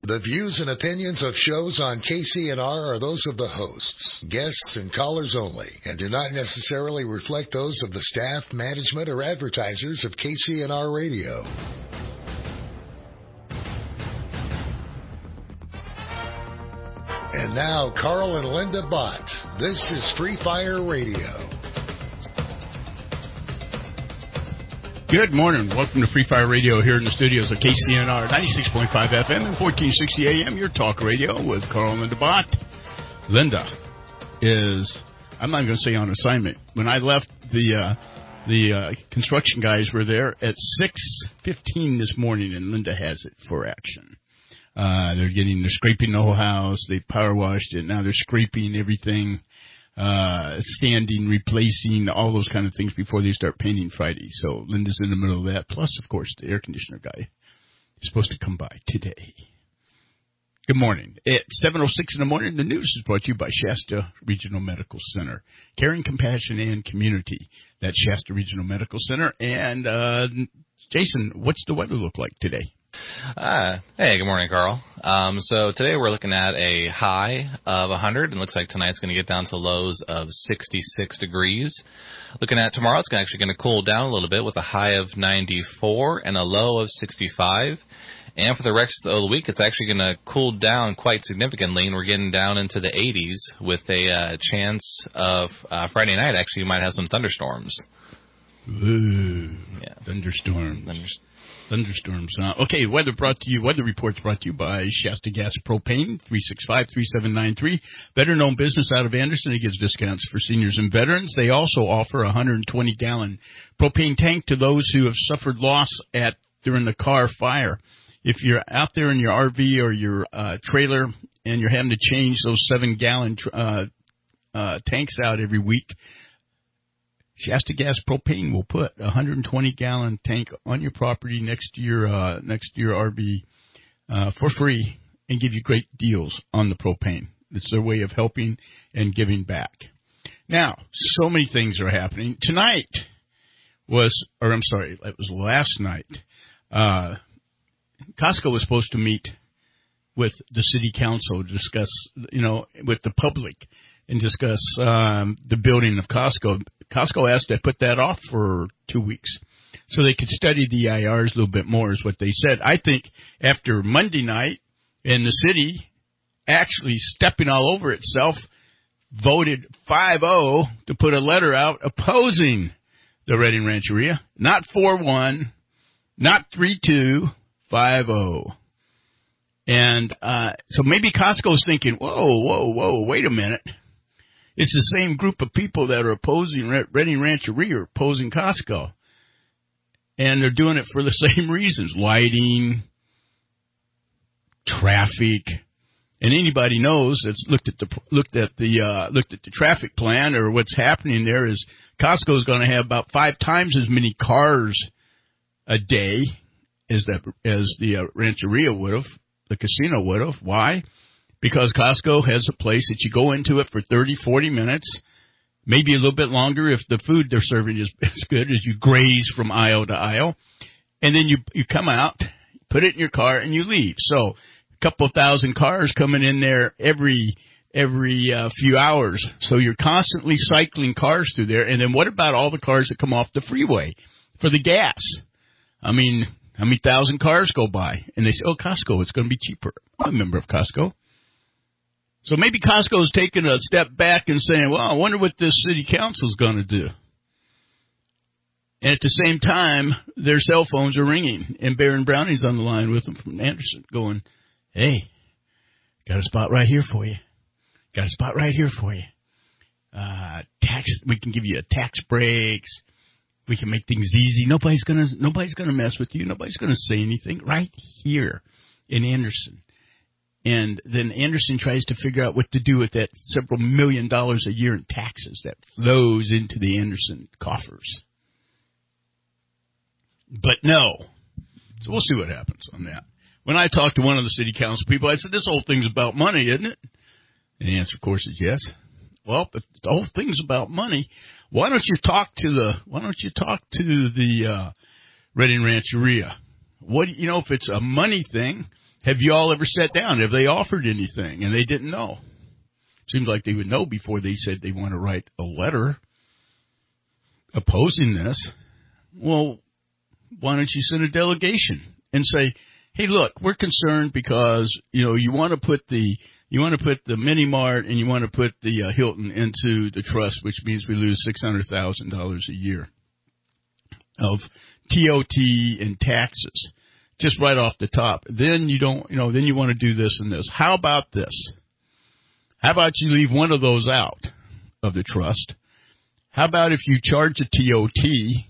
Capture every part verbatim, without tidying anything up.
The views and opinions of shows on K C N R are those of the hosts, guests, and callers only, and do not necessarily reflect those of the staff, management, or advertisers of K C N R Radio. And now, Carl and Linda Bott. This is Free Fire Radio. Good morning. Welcome to Free Fire Radio here in the studios of K C N R ninety-six point five F M and fourteen sixty A M, your talk radio with Carl and Linda Bott. Linda is, I'm not going to say on assignment. When I left, the uh, the uh, construction guys were there at six fifteen this morning, and Linda has it for action. Uh, they're getting, they're scraping the whole house. They power washed it. Now they're scraping everything. Uh, sanding, replacing, all those kind of things before they start painting Friday. So Linda's in the middle of that. Plus, of course, the air conditioner guy is supposed to come by today. Good morning. At seven oh six in the morning, the news is brought to you by Shasta Regional Medical Center. Caring, compassion, and community. That's Shasta Regional Medical Center. And, uh, Jason, what's the weather look like today? Uh, hey, good morning, Carl. Um, so today we're looking at a high of one hundred, and looks like tonight's going to get down to lows of sixty-six degrees. Looking at tomorrow, it's actually going to cool down a little bit with a high of ninety-four and a low of sixty-five. And for the rest of the week, it's actually going to cool down quite significantly, and we're getting down into the eighties with a uh, chance of uh, Friday night, actually, you might have some thunderstorms. Ooh, yeah. Thunderstorms. Thunderstorms. Thunderstorms. Uh, okay, weather brought to you. Weather reports brought to you by Shasta Gas Propane, three six five, three seven nine three. Better known business out of Anderson. It gives discounts for seniors and veterans. They also offer a one hundred twenty gallon propane tank to those who have suffered loss at during the car fire. If you're out there in your R V or your uh, trailer and you're having to change those seven gallon uh, uh, tanks out every week, Shasta Gas Propane will put a one hundred twenty gallon tank on your property next to your uh, next to your R V uh, for free and give you great deals on the propane. It's their way of helping and giving back. Now, so many things are happening. Tonight was, or I'm sorry, it was last night. Uh, Costco was supposed to meet with the city council to discuss, you know, with the public and discuss um, the building of Costco. Costco asked to put that off for two weeks so they could study the I Rs a little bit more is what they said. I think after Monday night and the city actually stepping all over itself, voted five oh to put a letter out opposing the Redding Rancheria. Not four one, not three two, five oh. And uh, so maybe Costco's thinking, whoa, whoa, whoa, wait a minute. It's the same group of people that are opposing Redding Rancheria or opposing Costco. And they're doing it for the same reasons. Lighting, traffic. And anybody knows that's looked at the looked at the uh, looked at the traffic plan or what's happening there is Costco's going to have about five times as many cars a day as that as the uh, Rancheria would have, the casino would have. Why? Because Costco has a place that you go into it for thirty, forty minutes, maybe a little bit longer if the food they're serving is as good as you graze from aisle to aisle. And then you you come out, put it in your car, and you leave. So a couple of thousand cars coming in there every every uh, few hours. So you're constantly cycling cars through there. And then what about all the cars that come off the freeway for the gas? I mean, how many thousand cars go by? And they say, oh, Costco, it's going to be cheaper. I'm a member of Costco. So maybe Costco's taking a step back and saying, well, I wonder what this city council's going to do. And at the same time, their cell phones are ringing. And Baron Browning's on the line with them from Anderson going, hey, got a spot right here for you. Got a spot right here for you. Uh, tax, we can give you a tax breaks. We can make things easy. Nobody's going to, nobody's going to mess with you. Nobody's going to say anything right here in Anderson. And then Anderson tries to figure out what to do with that several million dollars a year in taxes that flows into the Anderson coffers. But no. So we'll see what happens on that. When I talked to one of the city council people, I said, this whole thing's about money, isn't it? And the answer, of course, is yes. Well, if the whole thing's about money, why don't you talk to the, why don't you talk to the, uh, Redding Rancheria? What, you know, if it's a money thing, Have you all ever sat down? Have they offered anything and they didn't know? Seems like they would know before they said they want to write a letter opposing this. Well, why don't you send a delegation and say, hey, look, we're concerned because, you know, you want to put the you want to put the Mini Mart and you want to put the uh, Hilton into the trust, which means we lose six hundred thousand dollars a year of T O T and taxes, just right off the top. Then you don't, you know, then you want to do this and this. How about this? How about you leave one of those out of the trust? How about if you charge a T O T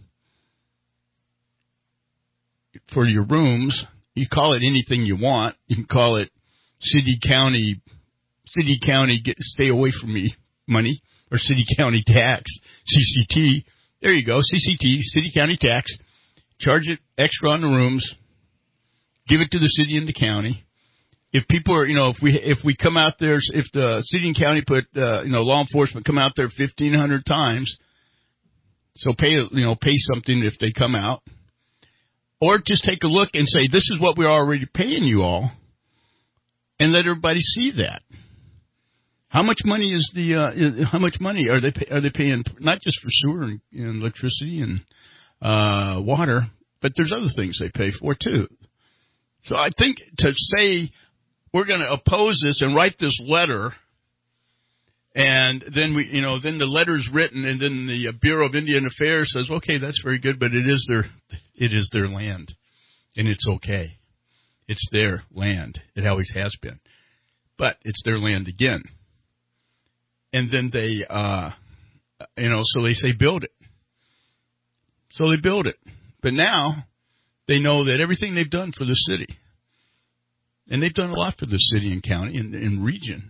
for your rooms? You call it anything you want. You can call it city, county, city, county, get, stay away from me money, or city, county tax, C C T. There you go, C C T, city, county tax. Charge it extra on the rooms. Give it to the city and the county. If people are, you know, if we if we come out there, if the city and county put, uh, you know, law enforcement come out there fifteen hundred times, so pay, you know, pay something if they come out, or just take a look and say this is what we're already paying you all, and let everybody see that. How much money is the? Uh, is, how much money are they are they paying? Not just for sewer and, and electricity and uh, water, but there's other things they pay for too. So I think to say we're going to oppose this and write this letter, and then we, you know, then the letter's written, and then the Bureau of Indian Affairs says, okay, that's very good, but it is their, it is their land, and it's okay. It's their land. It always has been, but it's their land again. And then they, uh, you know, so they say build it. So they build it, but now they know that everything they've done for the city, and they've done a lot for the city and county and, and region,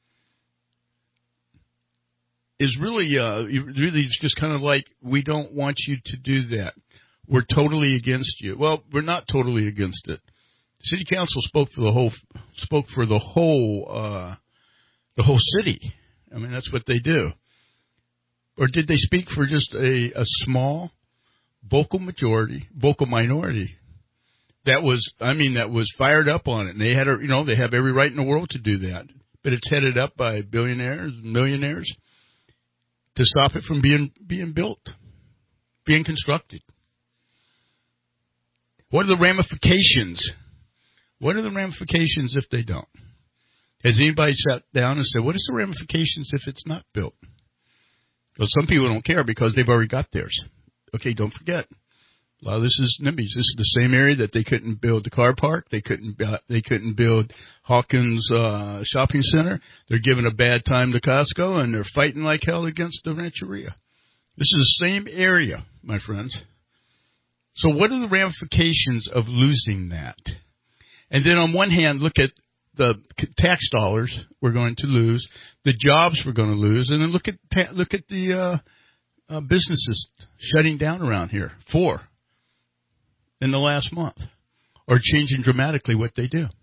is really, uh, really just kind of like, we don't want you to do that. We're totally against you. Well, we're not totally against it. City council spoke for the whole, spoke for the whole, uh, the whole city. I mean, that's what they do. Or did they speak for just a, a small vocal majority, vocal minority that was, I mean, that was fired up on it. And they had, a, you know, they have every right in the world to do that. But it's headed up by billionaires, millionaires, to stop it from being being built, being constructed. What are the ramifications? What are the ramifications if they don't? Has anybody sat down and said, what is the ramifications if it's not built? Well, some people don't care because they've already got theirs. Okay, don't forget. A lot of this is NIMBYs. This is the same area that they couldn't build the car park. They couldn't. They couldn't build Hawkins uh, Shopping Center. They're giving a bad time to Costco, and they're fighting like hell against the Rancheria. This is the same area, my friends. So, what are the ramifications of losing that? And then, on one hand, look at the tax dollars we're going to lose, the jobs we're going to lose, and then look at ta- look at the uh, uh, businesses shutting down around here. Four. In the last month, or changing dramatically what they do.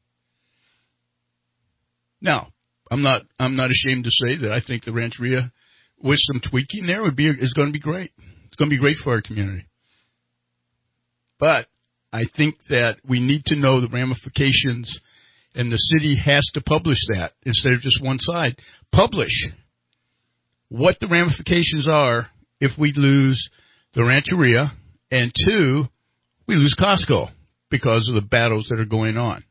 Now, I'm not I'm not ashamed to say that I think the Rancheria, with some tweaking there, would be is going to be great. It's going to be great for our community. But I think that we need to know the ramifications, and the city has to publish that instead of just one side. Publish what the ramifications are if we lose the Rancheria, and two, we lose Costco because of the battles that are going on.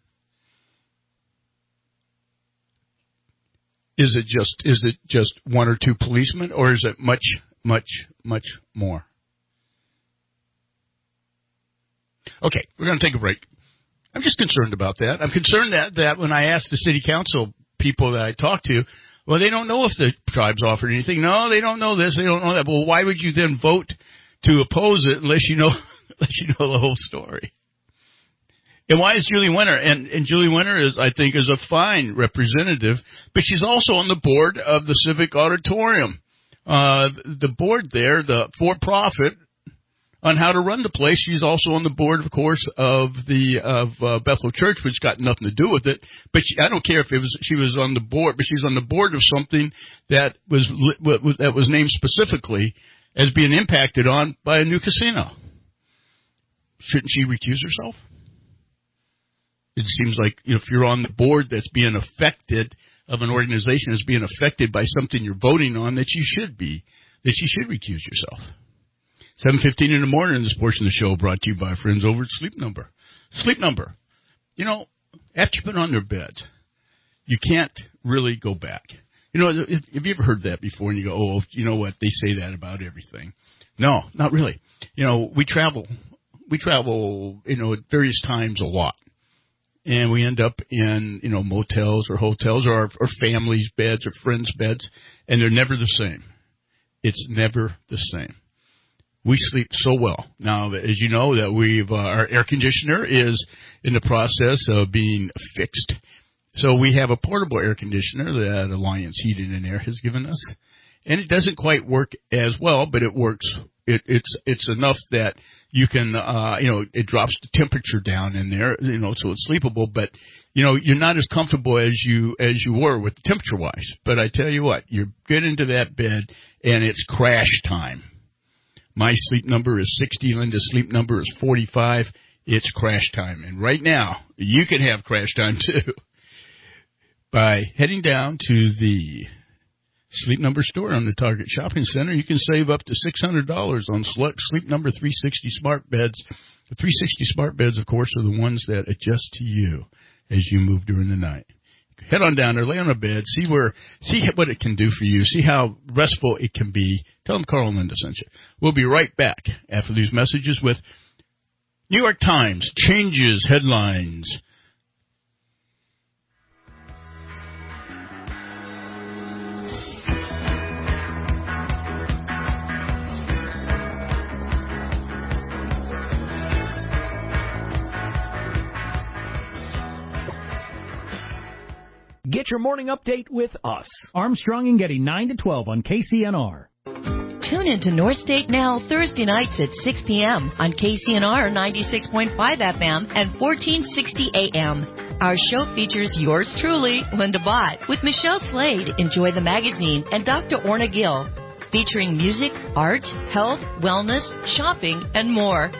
Is it just is it just one or two policemen, or is it much, much, much more? Okay, we're going to take a break. I'm just concerned about that. I'm concerned that, that when I ask the city council people that I talk to, well, they don't know if the tribes offered anything. No, they don't know this. They don't know that. Well, why would you then vote to oppose it unless you know unless you know the whole story? And why is Julie Winter? And, and Julie Winter is, I think, is a fine representative, but she's also on the board of the Civic Auditorium. Uh, the board there, the for-profit, on how to run the place. She's also on the board, of course, of the of uh, Bethel Church, which got nothing to do with it. But she, I don't care if it was she was on the board, but she's on the board of something that was that was named specifically as being impacted on by a new casino. Shouldn't she recuse herself? It seems like if you're on the board that's being affected, of an organization that's being affected by something you're voting on, that you should be, that you should recuse yourself. seven fifteen in the morning, this portion of the show brought to you by friends over at Sleep Number. Sleep Number. You know, after you've been on their beds, you can't really go back. You know, have you ever heard that before and you go, oh, you know what, they say that about everything. No, not really. You know, we travel, we travel, you know, at various times a lot. And we end up in, you know, motels or hotels or our, our family's beds or friends' beds, and they're never the same. It's never the same. We sleep so well. Now, as you know, that we've uh, our air conditioner is in the process of being fixed. So we have a portable air conditioner that Alliance Heating and Air has given us. And it doesn't quite work as well, but it works. It, it's it's enough that you can, uh, you know, it drops the temperature down in there, you know, so it's sleepable. But, you know, you're not as comfortable as you as you were with the temperature-wise. But I tell you what, you get into that bed, and it's crash time. My sleep number is sixty. Linda's sleep number is forty-five. It's crash time. And right now, you can have crash time, too, by heading down to the Sleep Number store on the Target Shopping Center. You can save up to six hundred dollars on select Sleep Number three sixty smart beds. The three sixty smart beds, of course, are the ones that adjust to you as you move during the night. Head on down there, lay on a bed, see where, see what it can do for you, see how restful it can be. Tell them Carl and Linda sent you. We'll be right back after these messages with New York Times changes headlines. Get your morning update with us. Armstrong and Getty, nine to twelve on K C N R. Tune into North State Now Thursday nights at six p.m. on K C N R ninety-six point five F M and fourteen sixty A M. Our show features yours truly, Linda Bott, with Michelle Slade, Enjoy the Magazine, and Doctor Orna Gill, featuring music, art, health, wellness, shopping, and more.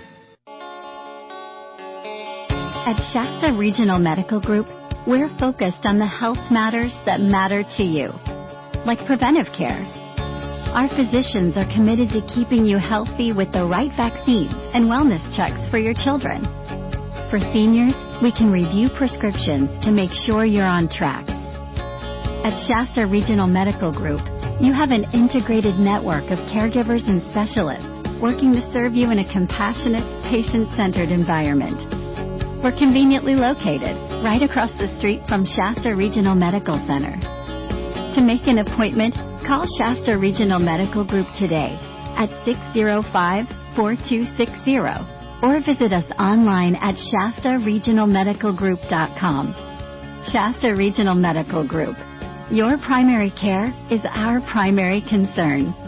At Shasta Regional Medical Group, we're focused on the health matters that matter to you, like preventive care. Our physicians are committed to keeping you healthy with the right vaccines and wellness checks for your children. For seniors, we can review prescriptions to make sure you're on track. At Shasta Regional Medical Group, you have an integrated network of caregivers and specialists working to serve you in a compassionate, patient-centered environment. We're conveniently located right across the street from Shasta Regional Medical Center. To make an appointment, call Shasta Regional Medical Group today at six oh five, four two six oh or visit us online at shasta regional medical group dot com. Shasta Regional Medical Group. Your primary care is our primary concern.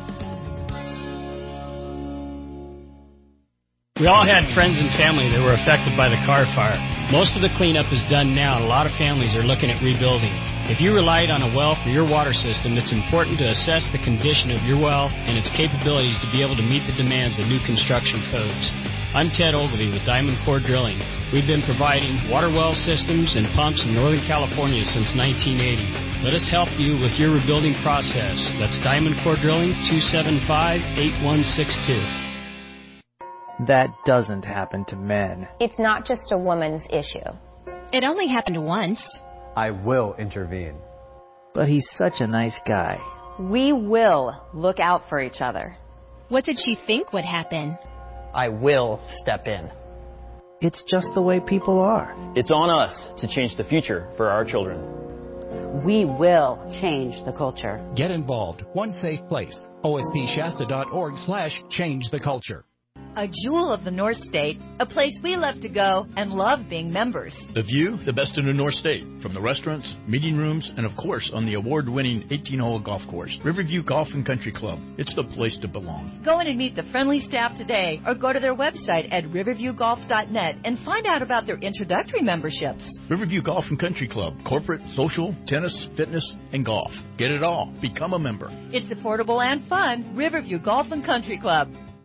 We all had friends and family that were affected by the Carr fire. Most of the cleanup is done now, and a lot of families are looking at rebuilding. If you relied on a well for your water system, it's important to assess the condition of your well and its capabilities to be able to meet the demands of new construction codes. I'm Ted Ogilvie with Diamond Core Drilling. We've been providing water well systems and pumps in Northern California since nineteen eighty. Let us help you with your rebuilding process. That's Diamond Core Drilling, two seven five, eight one six two. That doesn't happen to men. It's not just a woman's issue. It only happened once. I will intervene. But he's such a nice guy. We will look out for each other. What did she think would happen? I will step in. It's just the way people are. It's on us to change the future for our children. We will change the culture. Get involved. One safe place. O S P Shasta dot org slash change the culture. A jewel of the North State, a place we love to go and love being members. The view, the best in the North State, from the restaurants, meeting rooms, and of course on the award-winning eighteen-hole golf course, Riverview Golf and Country Club. It's the place to belong. Go in and meet the friendly staff today or go to their website at riverview golf dot net and find out about their introductory memberships. Riverview Golf and Country Club, corporate, social, tennis, fitness, and golf. Get it all. Become a member. It's affordable and fun. Riverview Golf and Country Club. The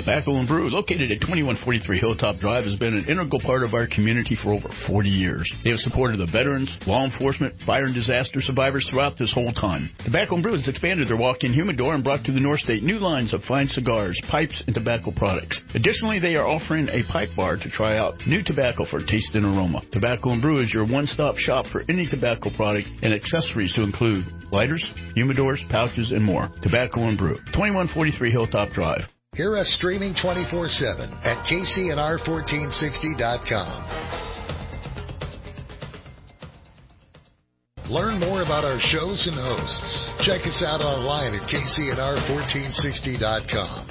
Tobacco and Brew, located at twenty-one forty-three Hilltop Drive, has been an integral part of our community for over forty years. They have supported the veterans, law enforcement, fire and disaster survivors throughout this whole time. Tobacco and Brew has expanded their walk-in humidor and brought to the North State new lines of fine cigars, pipes, and tobacco products. Additionally, they are offering a pipe bar to try out new tobacco for taste and aroma. Tobacco and Brew is your one-stop shop for any tobacco product and accessories to include lighters, humidors, pouches, and more. Tobacco and Brew, twenty-one forty-three Hilltop Drive. Hear us streaming twenty-four seven at K C N R fourteen sixty dot com. Learn more about our shows and hosts. Check us out online at K C N R fourteen sixty dot com.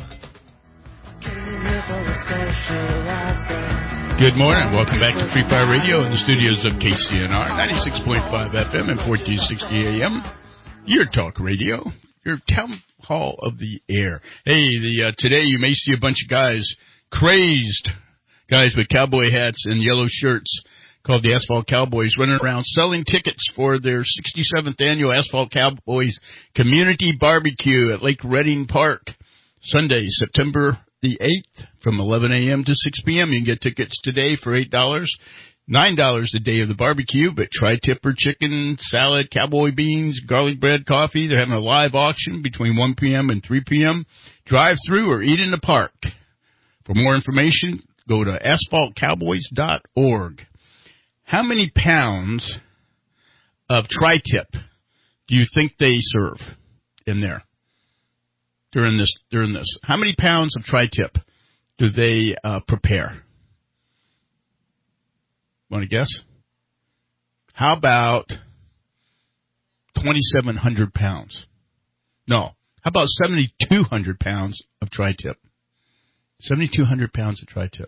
Good morning. Welcome back to Free Fire Radio in the studios of K C N R, ninety-six point five F M and fourteen sixty A M. Your talk radio, your town hall of the air. Hey, the uh, today you may see a bunch of guys, crazed guys with cowboy hats and yellow shirts called the Asphalt Cowboys, running around selling tickets for their sixty-seventh annual Asphalt Cowboys Community Barbecue at Lake Redding Park, Sunday, September the eighth, from eleven a.m. to six p.m. You can get tickets today for eight dollars. nine dollars the day of the barbecue, but tri-tipper chicken, salad, cowboy beans, garlic bread, coffee. They're having a live auction between one p.m. and three p.m. Drive through or eat in the park. For more information, go to asphalt cowboys dot org. How many pounds of tri-tip do you think they serve in there during this? During this, how many pounds of tri-tip do they uh, prepare? Want to guess? How about twenty-seven hundred pounds? No. How about seventy-two hundred pounds of tri-tip? seventy-two hundred pounds of tri-tip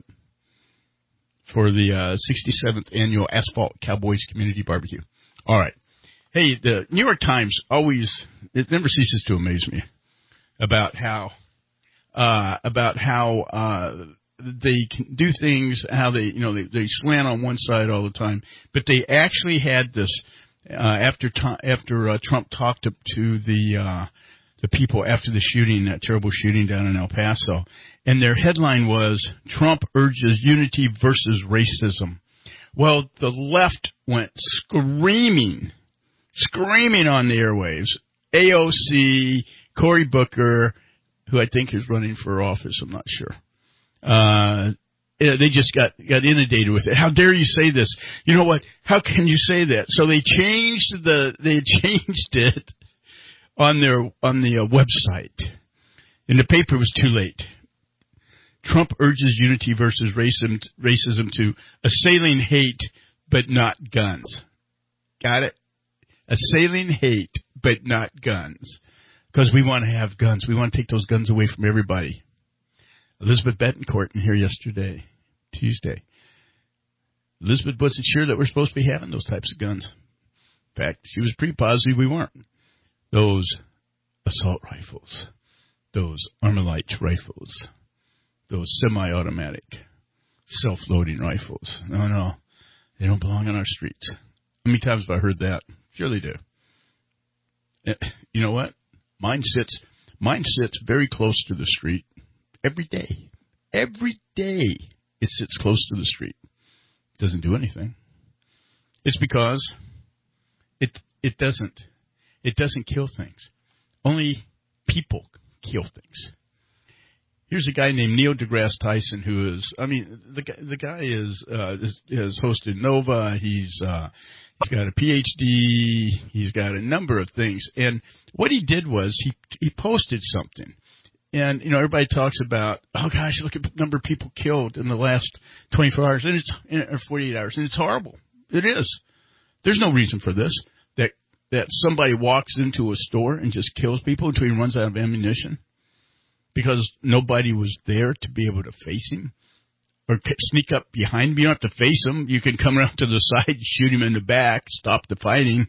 for the uh, sixty-seventh annual Asphalt Cowboys Community Barbecue. All right. Hey, the New York Times always, it never ceases to amaze me about how, uh, about how, uh, they can do things, how they, you know, they, they slant on one side all the time, but they actually had this, uh, after, to, after, uh, Trump talked to, to the, uh, the people after the shooting, that terrible shooting down in El Paso, and their headline was, Trump urges unity versus racism. Well, the left went screaming, screaming on the airwaves. A O C, Cory Booker, who I think is running for office, I'm not sure. Uh, they just got, got inundated with it. How dare you say this? You know what? How can you say that? So they changed the, they changed it on their, on the uh, website. And the paper was too late. Trump urges unity versus racism, racism to assailing hate, but not guns. Got it? Assailing hate, but not guns. Because we want to have guns. We want to take those guns away from everybody. Elizabeth Betancourt in here yesterday, Tuesday. Elizabeth wasn't sure that we're supposed to be having those types of guns. In fact, she was pretty positive we weren't. Those assault rifles, those Armalite rifles, those semi-automatic self-loading rifles. No, no, they don't belong on our streets. How many times have I heard that? Sure they do. You know what? Mine sits, mine sits very close to the street. Every day. Every day it sits close to the street. It doesn't do anything. It's because it it doesn't it doesn't kill things. Only people kill things. Here's a guy named Neil deGrasse Tyson who is, I mean, the guy, the guy is, uh, is, has hosted Nova. He's, uh, he's got a P H D. He's got a number of things. And what he did was he, he posted something. And, you know, everybody talks about, oh, gosh, look at the number of people killed in the last twenty-four hours, and it's, or forty-eight hours, and it's horrible. It is. There's no reason for this, that that somebody walks into a store and just kills people until he runs out of ammunition because nobody was there to be able to face him or sneak up behind him. You don't have to face him. You can come around to the side, shoot him in the back, stop the fighting.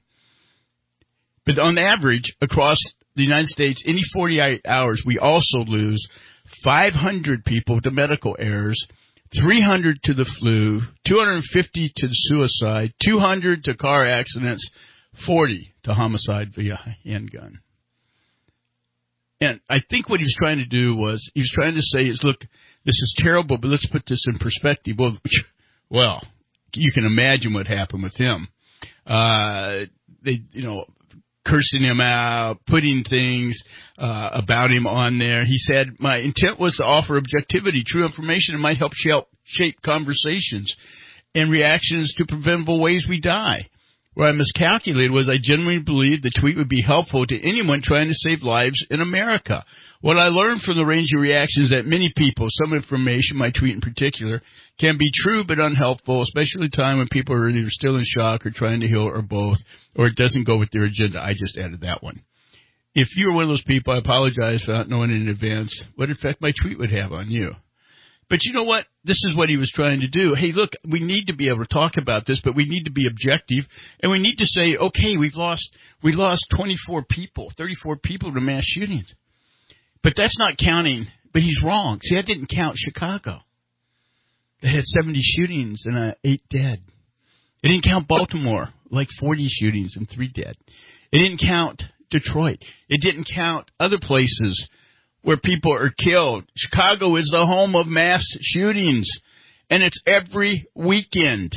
But on average, across the United States, any forty-eight hours, we also lose five hundred people to medical errors, three hundred to the flu, two hundred fifty to suicide, two hundred to car accidents, forty to homicide via handgun. And I think what he was trying to do was, he was trying to say is, look, this is terrible, but let's put this in perspective. Well, well you can imagine what happened with him. Uh, they, you know, cursing him out, putting things uh, about him on there. He said, my intent was to offer objectivity, true information, and might help shape, shape conversations and reactions to preventable ways we die. Where I miscalculated was I genuinely believed the tweet would be helpful to anyone trying to save lives in America. What I learned from the range of reactions that many people, some information, my tweet in particular, can be true but unhelpful, especially at a time when people are either still in shock or trying to heal or both, or it doesn't go with their agenda. I just added that one. If you were one of those people, I apologize for not knowing in advance what effect my tweet would have on you. But you know what? This is what he was trying to do. Hey, look, we need to be able to talk about this, but we need to be objective, and we need to say, okay, we've lost, we lost twenty-four people, thirty-four people to mass shootings. But that's not counting, but he's wrong. See, I didn't count Chicago. They had seventy shootings and uh, eight dead. It didn't count Baltimore, like forty shootings and three dead. It didn't count Detroit. It didn't count other places where people are killed. Chicago is the home of mass shootings, and it's every weekend.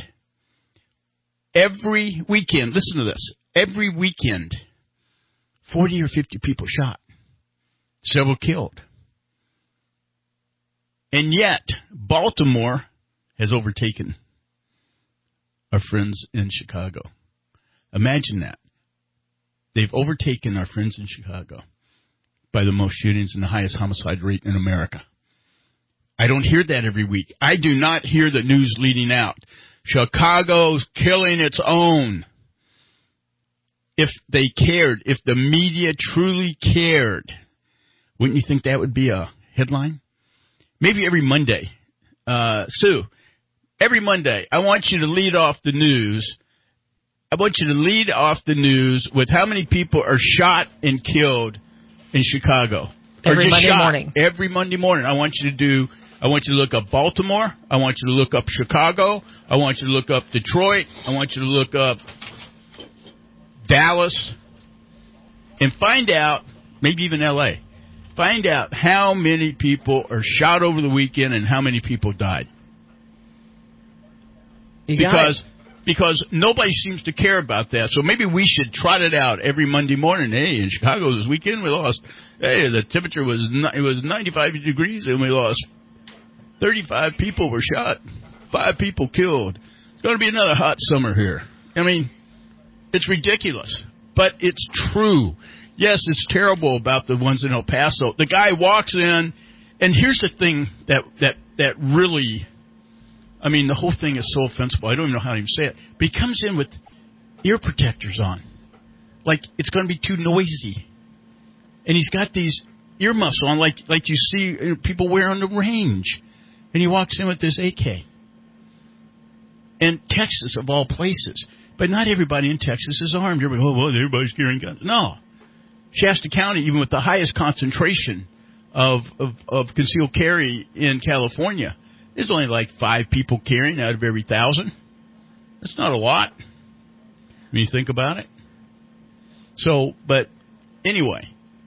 Every weekend. Listen to this. Every weekend, forty or fifty people shot, several killed. And yet, Baltimore has overtaken our friends in Chicago. Imagine that. They've overtaken our friends in Chicago by the most shootings and the highest homicide rate in America. I don't hear that every week. I do not hear the news leading out. Chicago's killing its own. If they cared, if the media truly cared, wouldn't you think that would be a headline? Maybe every Monday. Uh, Sue, every Monday, I want you to lead off the news. I want you to lead off the news with how many people are shot and killed in Chicago. Every Monday shot. morning. Every Monday morning. I want you to do, I want you to look up Baltimore. I want you to look up Chicago. I want you to look up Detroit. I want you to look up Dallas. And find out, maybe even L A, find out how many people are shot over the weekend and how many people died. You got because it. Because nobody seems to care about that. So maybe we should trot it out every Monday morning. Hey, in Chicago this weekend we lost, hey, the temperature was it was ninety-five degrees and we lost thirty-five people were shot. Five people killed. It's going to be another hot summer here. I mean, it's ridiculous. But it's true. Yes, it's terrible about the ones in El Paso. The guy walks in, and here's the thing that, that, that really... I mean, the whole thing is so offensive. I don't even know how to even say it. But he comes in with ear protectors on. Like it's going to be too noisy. And he's got these earmuffs on like like you see people wear on the range. And he walks in with this A K. And Texas, of all places. But not everybody in Texas is armed. Everybody, oh, well, everybody's carrying guns. No. Shasta County, even with the highest concentration of, of, of concealed carry in California, there's only like five people carrying out of every thousand. That's not a lot when you think about it. So, but anyway,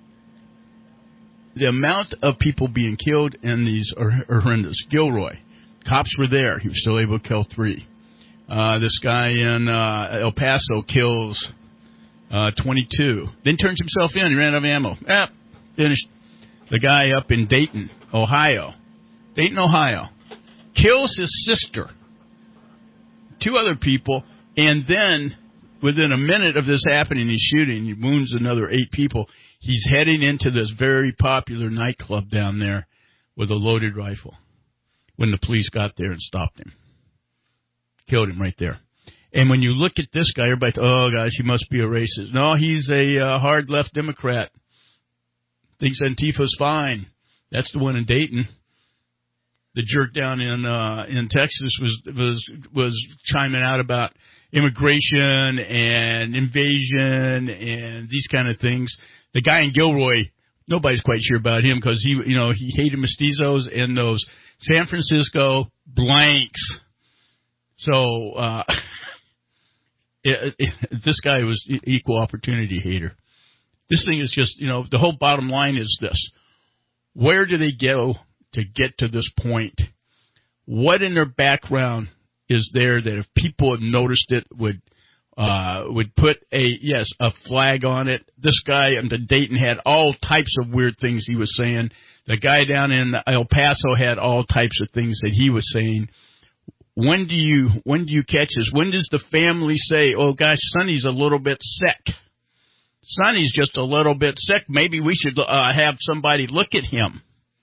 the amount of people being killed in these are horrendous. Gilroy, cops were there. He was still able to kill three. Uh, this guy in uh, El Paso kills uh, twenty-two. Then turns himself in. He ran out of ammo. Ah, finished. The guy up in Dayton, Ohio. Dayton, Ohio. Kills his sister, two other people, and then within a minute of this happening, he's shooting. He wounds another eight people. He's heading into this very popular nightclub down there with a loaded rifle when the police got there and stopped him. Killed him right there. And when you look at this guy, everybody thinks, oh, gosh, he must be a racist. No, he's a uh, hard left Democrat. Thinks Antifa's fine. That's the one in Dayton. The jerk down in uh, in Texas was was was chiming out about immigration and invasion and these kind of things. The guy in Gilroy, nobody's quite sure about him because he you know he hated mestizos and those San Francisco blanks. So uh, it, it, this guy was equal opportunity hater. This thing is just, you know, the whole bottom line is this. Where do they go to get to this point? What in their background is there that if people have noticed it would uh, would put a, yes, a flag on it? This guy in Dayton had all types of weird things he was saying. The guy down in El Paso had all types of things that he was saying. When do you when do you catch this? When does the family say, oh, gosh, Sonny's a little bit sick? Sonny's just a little bit sick. Maybe we should uh, have somebody look at him.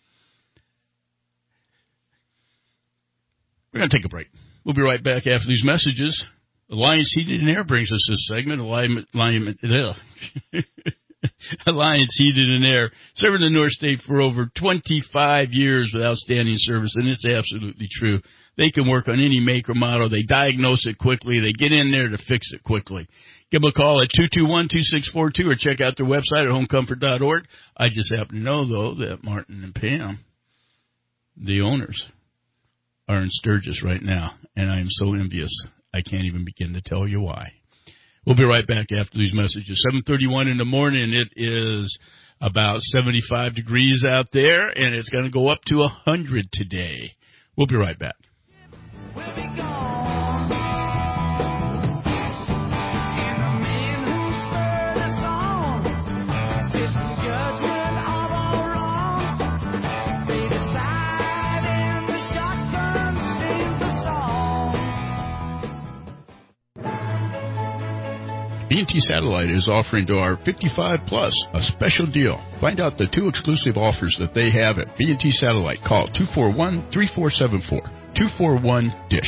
We're going to take a break. We'll be right back after these messages. Alliance Heating and Air brings us this segment. Alliance, Alliance Heating and Air, serving the North State for over twenty-five years with outstanding service, and it's absolutely true. They can work on any make or model. They diagnose it quickly. They get in there to fix it quickly. Give them a call at two two one, two six four two or check out their website at home comfort dot org. I just happen to know, though, that Martin and Pam, the owners, are in Sturgis right now, and I am so envious I can't even begin to tell you why. We'll be right back after these messages. seven thirty-one in the morning. It is about seventy-five degrees out there, and it's going to go up to one hundred today. We'll be right back. We'll be gone. B and T Satellite is offering to our fifty-five plus a special deal. Find out the two exclusive offers that they have at B and T Satellite. Call two four one, three four seven four, two four one, DISH.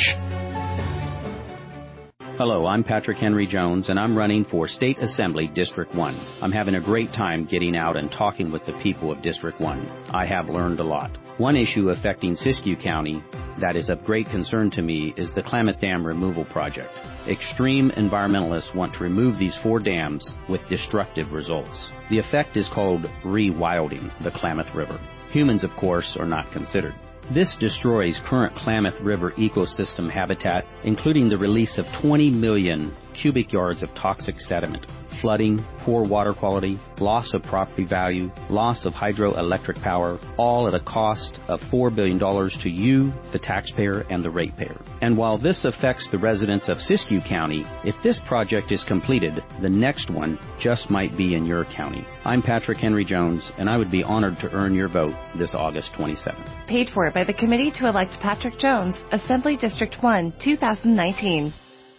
Hello, I'm Patrick Henry Jones, and I'm running for State Assembly District one. I'm having a great time getting out and talking with the people of District one. I have learned a lot. One issue affecting Siskiyou County that is of great concern to me is the Klamath Dam removal project. Extreme environmentalists want to remove these four dams with destructive results. The effect is called rewilding the Klamath River. Humans, of course, are not considered. This destroys current Klamath River ecosystem habitat, including the release of twenty million cubic yards of toxic sediment, flooding, poor water quality, loss of property value, loss of hydroelectric power, all at a cost of four billion dollars to you, the taxpayer, and the ratepayer. And while this affects the residents of Siskiyou County, if this project is completed, the next one just might be in your county. I'm Patrick Henry Jones, and I would be honored to earn your vote this August twenty-seventh. Paid for by the Committee to Elect Patrick Jones, Assembly District one, two thousand nineteen.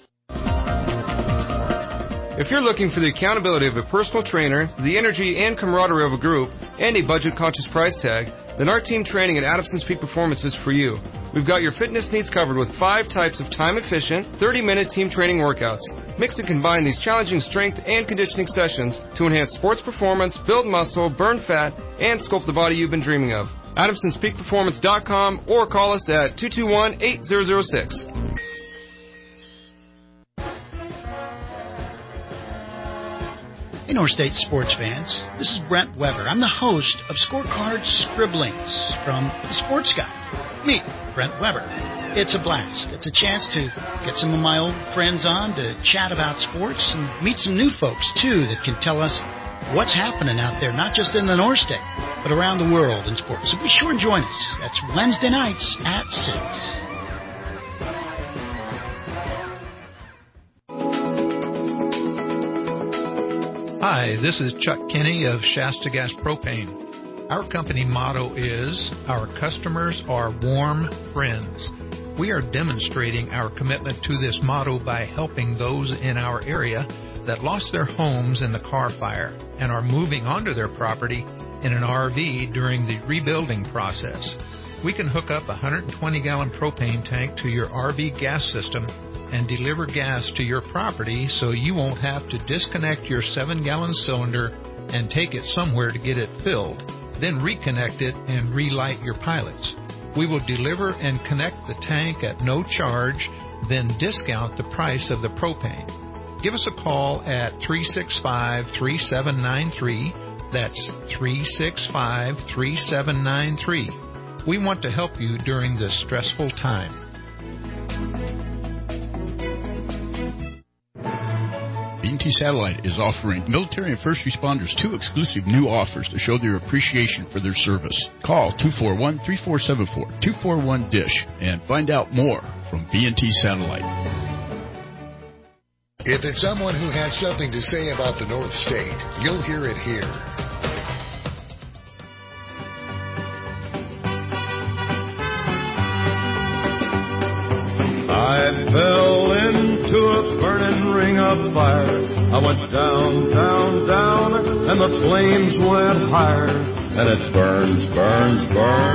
If you're looking for the accountability of a personal trainer, the energy and camaraderie of a group, and a budget-conscious price tag, then our team training at Adamson's Peak Performance is for you. We've got your fitness needs covered with five types of time-efficient, thirty-minute team training workouts. Mix and combine these challenging strength and conditioning sessions to enhance sports performance, build muscle, burn fat, and sculpt the body you've been dreaming of. Adamsons Peak Performance dot com or call us at two two one, eight zero zero six. Hey, North State sports fans, this is Brent Weber. I'm the host of Scorecard Scribblings from The Sports Guy. Me, Brent Weber. It's a blast. It's a chance to get some of my old friends on to chat about sports and meet some new folks, too, that can tell us what's happening out there, not just in the North State, but around the world in sports. So be sure and join us. That's Wednesday nights at six. Hi, this is Chuck Kinney of Shasta Gas Propane. Our company motto is, our customers are warm friends. We are demonstrating our commitment to this motto by helping those in our area that lost their homes in the Carr Fire and are moving onto their property in an R V during the rebuilding process. We can hook up a one hundred twenty gallon propane tank to your R V gas system and deliver gas to your property so you won't have to disconnect your seven gallon cylinder and take it somewhere to get it filled, then reconnect it and relight your pilots. We will deliver and connect the tank at no charge, then discount the price of the propane. Give us a call at three six five, three seven nine three. That's three six five, three seven nine three. We want to help you during this stressful time. B and T Satellite is offering military and first responders two exclusive new offers to show their appreciation for their service. Call two four one, three four seven four, two four one, D I S H and find out more from B and T Satellite. If it's someone who has something to say about the North State, you'll hear it here. I fell into a burning ring of fire. I went down, down, down, and the flames went higher. And it burns, burns,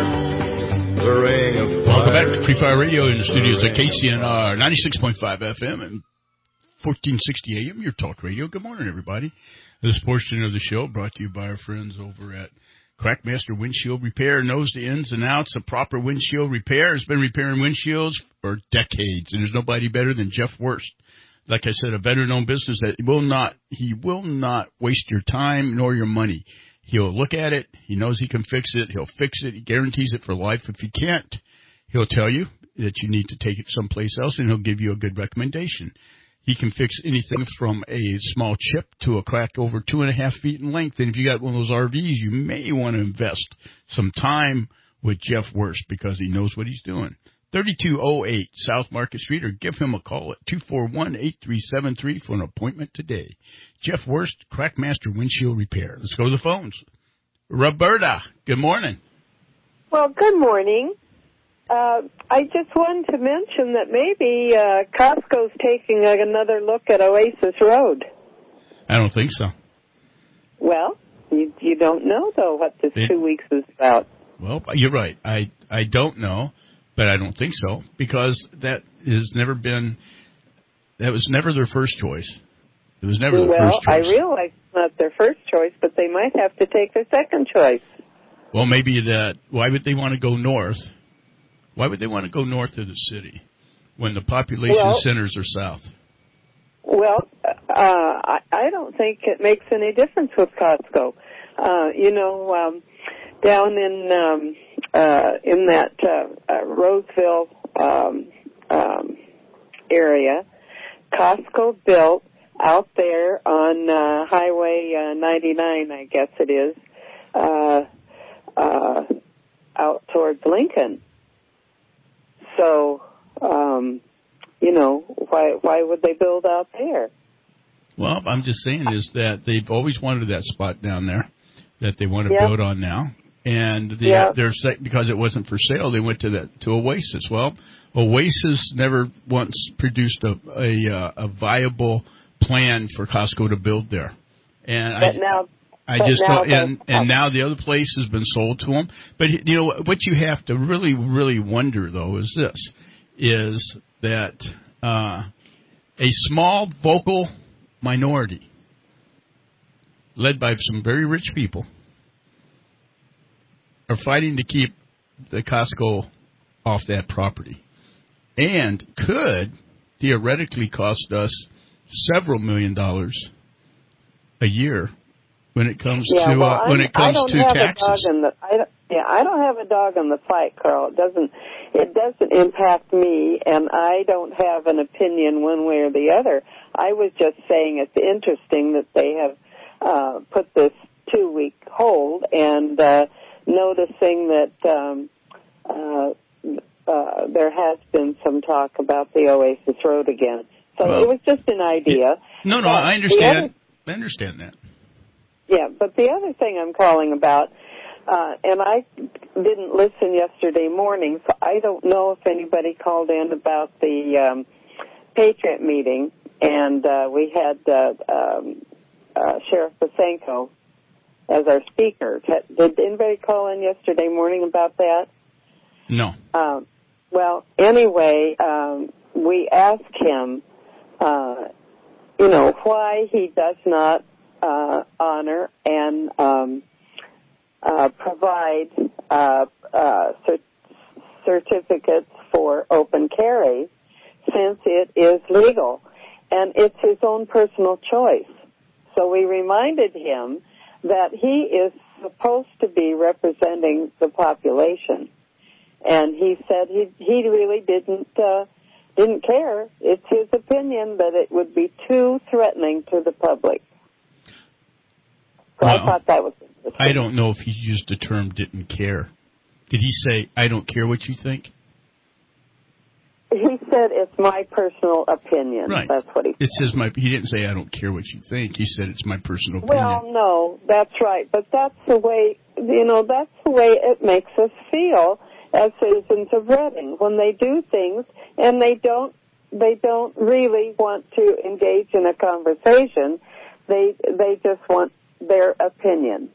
burns, the ring of fire. Welcome back to Free Fire Radio in the studios at K C N R ninety-six point five F M and fourteen sixty A M, your talk radio. Good morning, everybody. This portion of the show brought to you by our friends over at Crackmaster Windshield Repair. Knows the ins and outs of proper windshield repair. Has been repairing windshields for decades, and there's nobody better than Jeff Worst. Like I said, a veteran-owned business that will not, he will not waste your time nor your money. He'll look at it. He knows he can fix it. He'll fix it. He guarantees it for life. If he can't, he'll tell you that you need to take it someplace else, and he'll give you a good recommendation. He can fix anything from a small chip to a crack over two and a half feet in length. And if you got one of those R Vs, you may want to invest some time with Jeff Worst because he knows what he's doing. thirty-two oh eight South Market Street, or give him a call at two four one, eight three seven three for an appointment today. Jeff Worst, Crackmaster Windshield Repair. Let's go to the phones. Roberta, good morning. Well, good morning. Uh, I just wanted to mention that maybe uh, Costco's taking another look at Oasis Road. I don't think so. Well, you, you don't know, though, what this it, two weeks is about. Well, you're right. I, I don't know, but I don't think so, because that has never been, that was never their first choice. It was never well, their first choice. Well, I realize it's not their first choice, but they might have to take their second choice. Well, maybe that, why would they want to go north? Why would they want to go north of the city when the population well, centers are south? Well, uh, I, I don't think it makes any difference with Costco. Uh, you know, um, down in um, uh, in that uh, uh, Roseville um, um, area, Costco built out there on uh, Highway uh, ninety-nine, I guess it is, uh, uh, out towards Lincoln. So, um, you know, why why would they build out there? Well, I'm just saying is that they've always wanted that spot down there that they want to yep. build on now, and they, yep. they're because it wasn't for sale, they went to that to Oasis. Well, Oasis never once produced a a, a viable plan for Costco to build there, and but I. Now, I but just now don't, and, and now the other place has been sold to them. But, you know, what you have to really, really wonder, though, is this, is that uh, a small vocal minority led by some very rich people are fighting to keep the Costco off that property and could theoretically cost us several million dollars a year. When it comes yeah, to well, uh, when it comes I don't to have taxes, a dog in the, I don't, yeah, I don't have a dog in the fight, Carl. It doesn't it doesn't impact me, and I don't have an opinion one way or the other. I was just saying it's interesting that they have uh, put this two week hold, and uh, noticing that um, uh, uh, there has been some talk about the Oasis Road again. So well, it was just an idea. No, no, but I understand. Other, I understand that. Yeah, but the other thing I'm calling about, uh, and I didn't listen yesterday morning, so I don't know if anybody called in about the um, Patriot meeting, and uh, we had uh, um, uh, Sheriff Bosenko as our speaker. Did anybody call in yesterday morning about that? No. Um, well, anyway, um, we asked him, uh, you know, why he does not Uh, honor and um, uh, provide uh, uh, cert- certificates for open carry since it is legal. And it's his own personal choice. So we reminded him that he is supposed to be representing the population. And he said he, he really didn't uh, didn't care. It's his opinion that it would be too threatening to the public. So well, I thought that was interesting. I don't know if he used the term didn't care. Did he say, I don't care what you think? He said it's my personal opinion. Right. That's what he said. It says my, he didn't say I don't care what you think. He said it's my personal opinion. Well, no, that's right. But that's the way, you know, that's the way it makes us feel as citizens of Reading when they do things and they don't, they don't really want to engage in a conversation. They, they just want their opinion.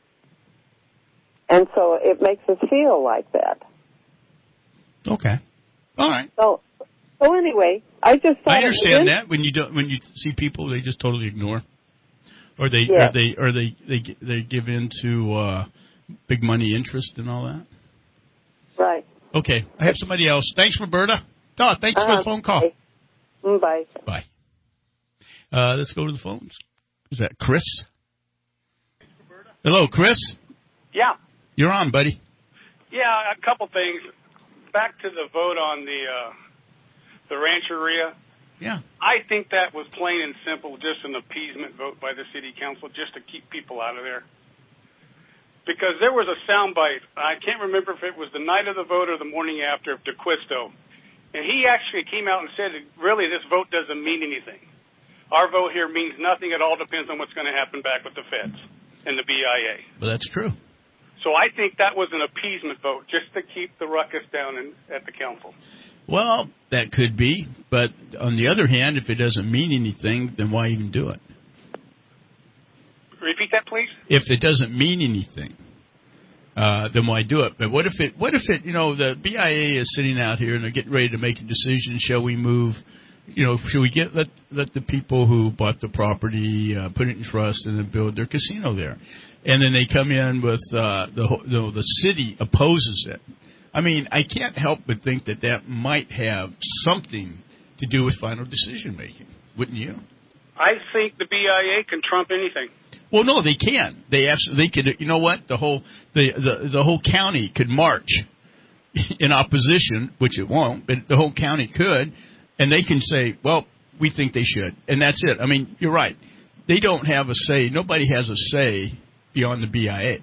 And so it makes us feel like that. Okay. All right. So, so anyway, I just thought I understand that when you don't, when you see people they just totally ignore, or they yes. or they or they they they give in to uh, big money interest and all that. Right. Okay. I have somebody else. Thanks, Roberta. Oh, thanks uh, for the phone call. Bye. Bye. Uh, let's go to the phones. Is that Chris? Hello, Chris. Yeah. You're on, buddy. Yeah, a couple things. Back to the vote on the uh, the Rancheria. Yeah. I think that was plain and simple, just an appeasement vote by the city council, just to keep people out of there. Because there was a soundbite. I can't remember if it was the night of the vote or the morning after of DeQuisto, and he actually came out and said, "Really, this vote doesn't mean anything. Our vote here means nothing. It all depends on what's going to happen back with the feds and the B I A." Well, that's true. So I think that was an appeasement vote, just to keep the ruckus down in, at the council. Well, that could be, but on the other hand, if it doesn't mean anything, then why even do it? Repeat that, please. If it doesn't mean anything, uh, then why do it? But what if it? What if it? You know, the B I A is sitting out here and they're getting ready to make a decision. Shall we move? You know, should we get let let the people who bought the property uh, put it in trust and then build their casino there? And then they come in with uh, the, the the city opposes it. I mean, I can't help but think that that might have something to do with final decision making, wouldn't you? I think the B I A can trump anything. Well, no, they can. They absolutely they could. You know what? The whole the, the the whole county could march in opposition, which it won't, but the whole county could, and they can say, "Well, we think they should," and that's it. I mean, you're right. They don't have a say. Nobody has a say beyond the B I A.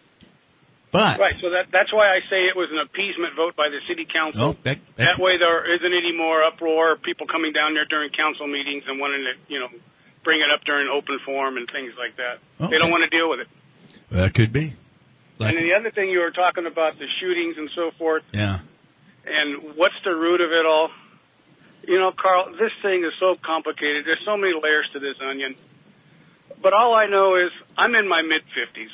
But right, so that that's why I say it was an appeasement vote by the city council. Oh, that, that way there isn't any more uproar, people coming down there during council meetings and wanting to, you know, bring it up during open forum and things like that. Okay. They don't want to deal with it. That could be. Like and then the other thing you were talking about, the shootings and so forth. Yeah. And what's the root of it all? You know, Carl, this thing is so complicated. There's so many layers to this onion. But all I know is I'm in my mid-fifties.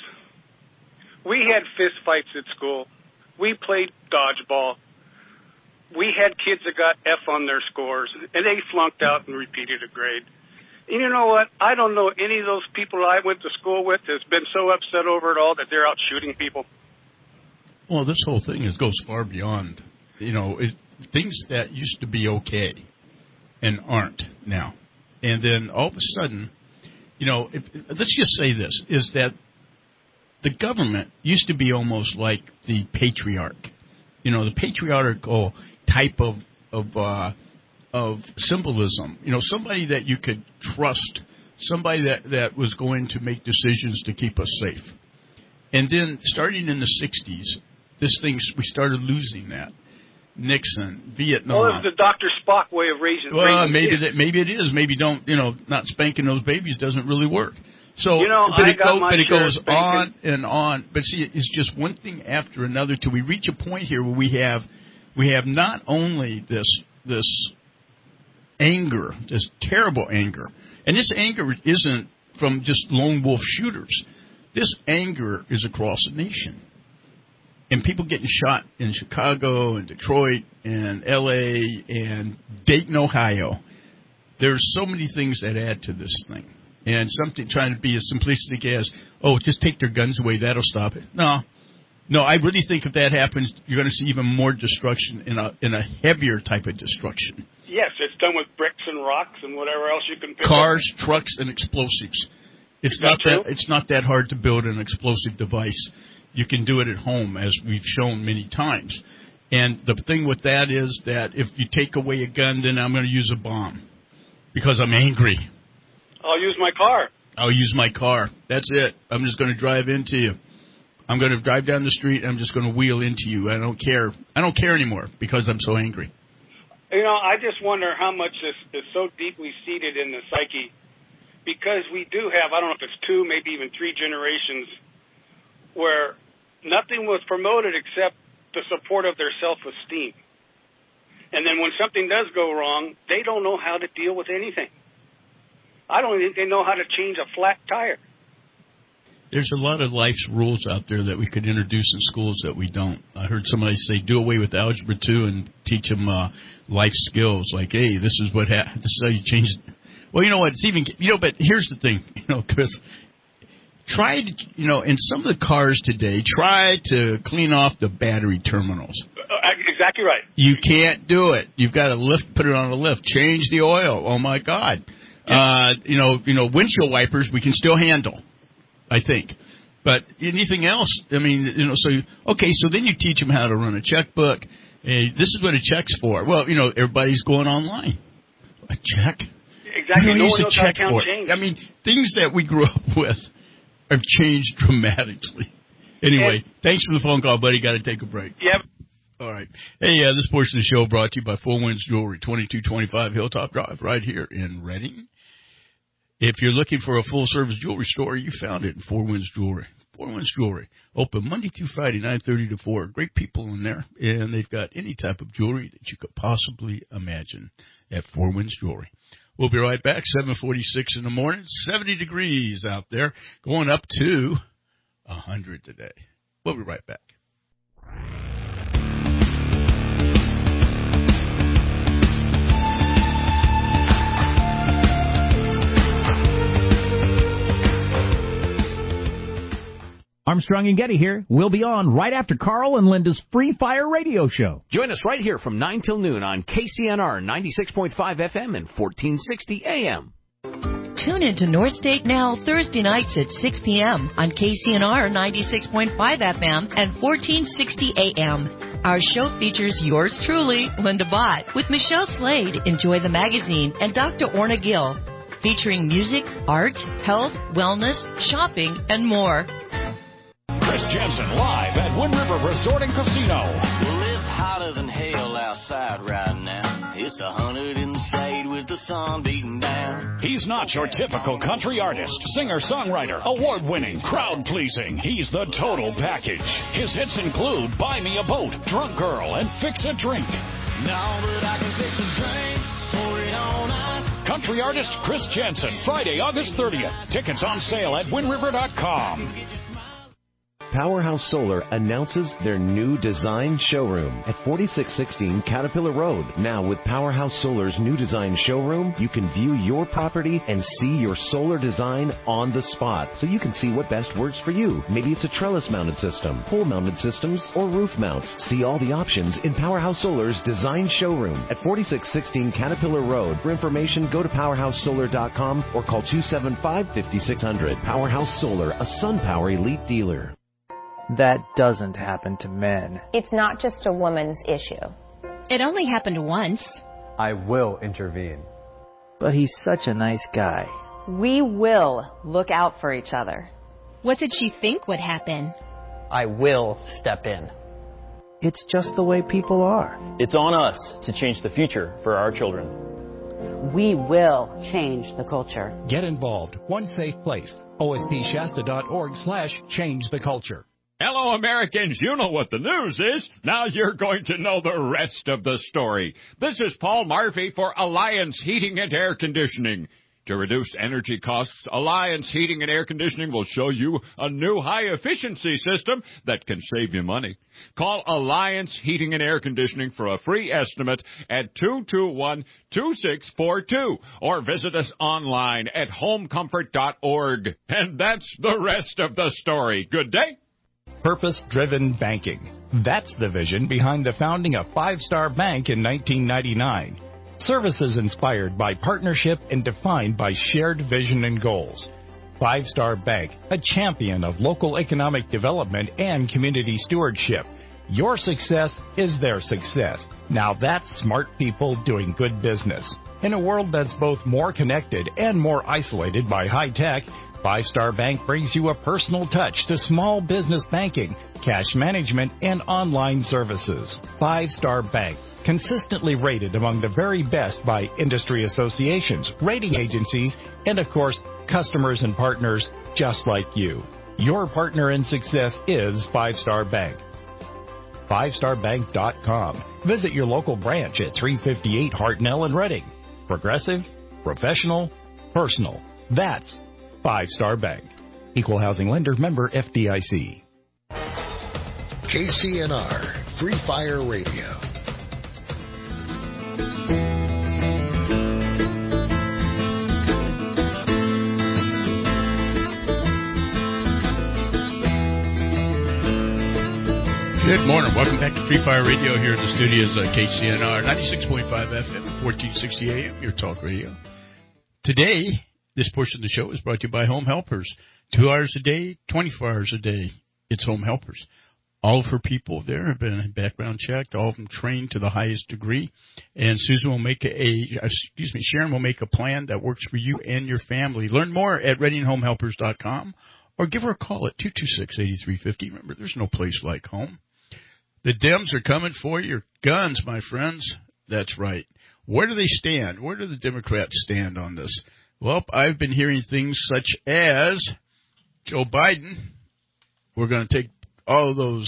We had fist fights at school. We played dodgeball. We had kids that got F on their scores, and they flunked out and repeated a grade. And you know what? I don't know any of those people I went to school with that's been so upset over it all that they're out shooting people. Well, this whole thing is, goes far beyond, you know, it, things that used to be okay and aren't now. And then all of a sudden, you know, if, let's just say this, is that the government used to be almost like the patriarch, you know, the patriarchal type of of uh, of symbolism. You know, somebody that you could trust, somebody that, that was going to make decisions to keep us safe. And then starting in the sixties, this thing we started losing that. Nixon, Vietnam. Well, it's the Doctor Spock way of raising. Well, raising maybe kids. that maybe it is. Maybe don't you know? Not spanking those babies doesn't really work. So, you know, but I it, got go, my but it goes on bacon. and on. But see, it's just one thing after another till we reach a point here where we have we have not only this this anger, this terrible anger, and this anger isn't from just lone wolf shooters. This anger is across the nation. And people getting shot in Chicago and Detroit and L A and Dayton, Ohio. There's so many things that add to this thing. And something trying to be as simplistic as, oh, just take their guns away, that'll stop it. No. No, I really think if that happens, you're going to see even more destruction in a in a heavier type of destruction. Yes, it's done with bricks and rocks and whatever else you can pick Cars, up. trucks, and explosives. It's Is not that that it's not that hard to build an explosive device. You can do it at home, as we've shown many times. And the thing with that is that if you take away a gun, then I'm going to use a bomb because I'm angry. I'll use my car. I'll use my car. That's it. I'm just going to drive into you. I'm going to drive down the street. And I'm just going to wheel into you. I don't care. I don't care anymore because I'm so angry. You know, I just wonder how much this is so deeply seated in the psyche, because we do have, I don't know if it's two, maybe even three generations where nothing was promoted except the support of their self-esteem. And then when something does go wrong, they don't know how to deal with anything. I don't think they know how to change a flat tire. There's a lot of life's rules out there that we could introduce in schools that we don't. I heard somebody say, do away with Algebra two and teach them uh, life skills. Like, hey, this is what ha- this is how you change it. Well, you know what? It's even, you know, but here's the thing, you know, Chris. Try to, you know, in some of the cars today, try to clean off the battery terminals. Uh, exactly right. You can't do it. You've got to lift, put it on a lift, change the oil. Oh my God. Yeah. Uh, you know, you know, windshield wipers we can still handle, I think. But anything else, I mean, you know, so, okay, so then you teach them how to run a checkbook. Hey, this is what a check's for. Well, you know, everybody's going online. A check? Exactly. No one one knows how to count change. I mean, things that we grew up with have changed dramatically. Anyway, and, thanks for the phone call, buddy. Got to take a break. Yep. All right. Hey, uh, this portion of the show brought to you by Four Winds Jewelry, twenty-two twenty-five Hilltop Drive, right here in Reading. If you're looking for a full-service jewelry store, you found it in Four Winds Jewelry. Four Winds Jewelry, open Monday through Friday, nine thirty to four. Great people in there, and they've got any type of jewelry that you could possibly imagine at Four Winds Jewelry. We'll be right back, seven forty-six in the morning, seventy degrees out there, going up to one hundred today. We'll be right back. Armstrong and Getty here. We'll be on right after Carl and Linda's Free Fire Radio Show. Join us right here from nine till noon on K C N R ninety-six point five F M and fourteen sixty A M. Tune into North State Now Thursday nights at six p.m. on K C N R ninety-six point five F M and fourteen sixty A M. Our show features yours truly, Linda Bott, with Michelle Slade, Enjoy the Magazine, and Doctor Orna Gill, featuring music, art, health, wellness, shopping, and more. Chris Jensen live at Wind River Resort and Casino. Well, it's hotter than hell outside right now. It's a hundred in the shade with the sun beating down. He's not your typical country artist, singer-songwriter, award-winning, crowd-pleasing. He's the total package. His hits include Buy Me a Boat, Drunk Girl, and Fix a Drink. No, but I can fix a drink, pour it on ice. Country artist Chris Jensen, Friday, August thirtieth. Tickets on sale at wind river dot com. Powerhouse Solar announces their new design showroom at forty-six sixteen Caterpillar Road. Now with Powerhouse Solar's new design showroom, you can view your property and see your solar design on the spot, so you can see what best works for you. Maybe it's a trellis-mounted system, pole-mounted systems, or roof mount. See all the options in Powerhouse Solar's design showroom at forty-six sixteen Caterpillar Road. For information, go to powerhouse solar dot com or call two seven five, five six zero zero. Powerhouse Solar, a SunPower elite dealer. That doesn't happen to men. It's not just a woman's issue. It only happened once. I will intervene. But he's such a nice guy. We will look out for each other. What did she think would happen? I will step in. It's just the way people are. It's on us to change the future for our children. We will change the culture. Get involved. One safe place. O S P Shasta dot org slash change the culture. Hello, Americans. You know what the news is. Now you're going to know the rest of the story. This is Paul Murphy for Alliance Heating and Air Conditioning. To reduce energy costs, Alliance Heating and Air Conditioning will show you a new high-efficiency system that can save you money. Call Alliance Heating and Air Conditioning for a free estimate at two two one, two six four two or visit us online at home comfort dot org. And that's the rest of the story. Good day. Purpose-driven banking. That's the vision behind the founding of Five Star Bank in nineteen ninety-nine. Services inspired by partnership and defined by shared vision and goals. Five Star Bank, a champion of local economic development and community stewardship. Your success is their success. Now that's smart people doing good business. In a world that's both more connected and more isolated by high tech, Five Star Bank brings you a personal touch to small business banking, cash management, and online services. Five Star Bank, consistently rated among the very best by industry associations, rating agencies, and of course, customers and partners just like you. Your partner in success is Five Star Bank. five star bank dot com. Visit your local branch at three fifty-eight Hartnell in Reading. Progressive, professional, personal. That's Five Star Bank. Equal housing lender, member F D I C. K C N R, Free Fire Radio. Good morning. Welcome back to Free Fire Radio here in the studios of K C N R, ninety-six point five F M, fourteen sixty A M, your talk radio. Today, this portion of the show is brought to you by Home Helpers. Two hours a day, twenty-four hours a day. It's Home Helpers. All of her people there have been background checked, all of them trained to the highest degree. And Susan will make a, excuse me, Sharon will make a plan that works for you and your family. Learn more at reading home helpers dot com or give her a call at two two six, eight three five zero. Remember, there's no place like home. The Dems are coming for your guns, my friends. That's right. Where do they stand? Where do the Democrats stand on this? Well, I've been hearing things such as Joe Biden, we're going to take all of those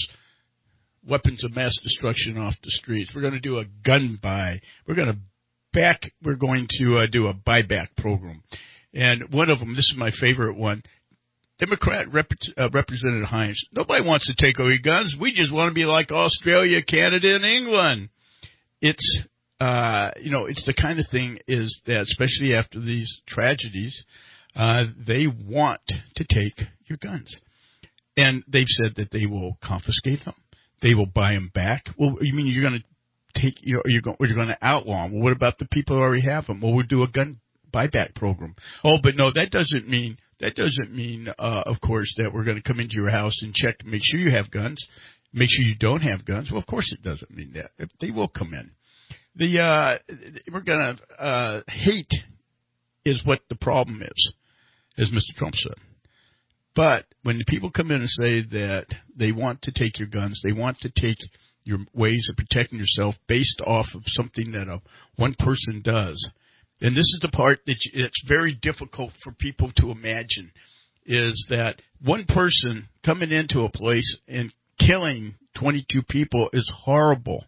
weapons of mass destruction off the streets. We're going to do a gun buy. We're going to back. We're going to uh, do a buyback program. And one of them, this is my favorite one, Democrat Rep- uh, Representative Hines. Nobody wants to take away guns. We just want to be like Australia, Canada, and England. It's, uh, you know, it's the kind of thing is that, especially after these tragedies, uh, they want to take your guns. And they've said that they will confiscate them. They will buy them back. Well, you mean you're going to take, you know, you're going, you're going to outlaw them? Well, what about the people who already have them? Well, we'll do a gun buyback program. Oh, but no, that doesn't mean. That doesn't mean, uh, of course, that we're going to come into your house and check to make sure you have guns, make sure you don't have guns. Well, of course it doesn't mean that. They will come in. The uh, we're going to uh, hate is what the problem is, as Mister Trump said. But when the people come in and say that they want to take your guns, they want to take your ways of protecting yourself based off of something that a one person does. And this is the part that it's very difficult for people to imagine, is that one person coming into a place and killing twenty-two people is horrible.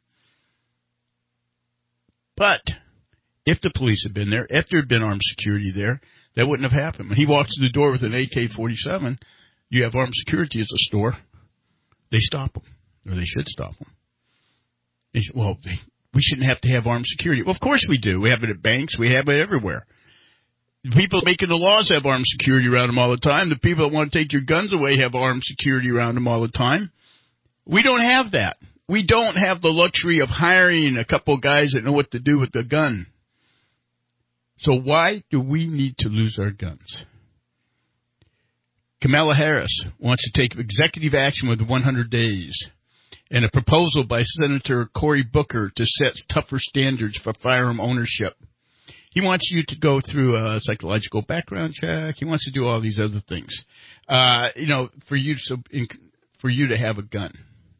But if the police had been there, if there had been armed security there, that wouldn't have happened. When he walks through the door with an A K forty-seven, you have armed security as a store, they stop him, or they should stop him. They should, well, they... We shouldn't have to have armed security. Well, of course we do. We have it at banks. We have it everywhere. The people making the laws have armed security around them all the time. The people that want to take your guns away have armed security around them all the time. We don't have that. We don't have the luxury of hiring a couple of guys that know what to do with the gun. So why do we need to lose our guns? Kamala Harris wants to take executive action with one hundred days. And a proposal by Senator Cory Booker to set tougher standards for firearm ownership. He wants you to go through a psychological background check. He wants to do all these other things, uh, you know, for you to, for you to have a gun.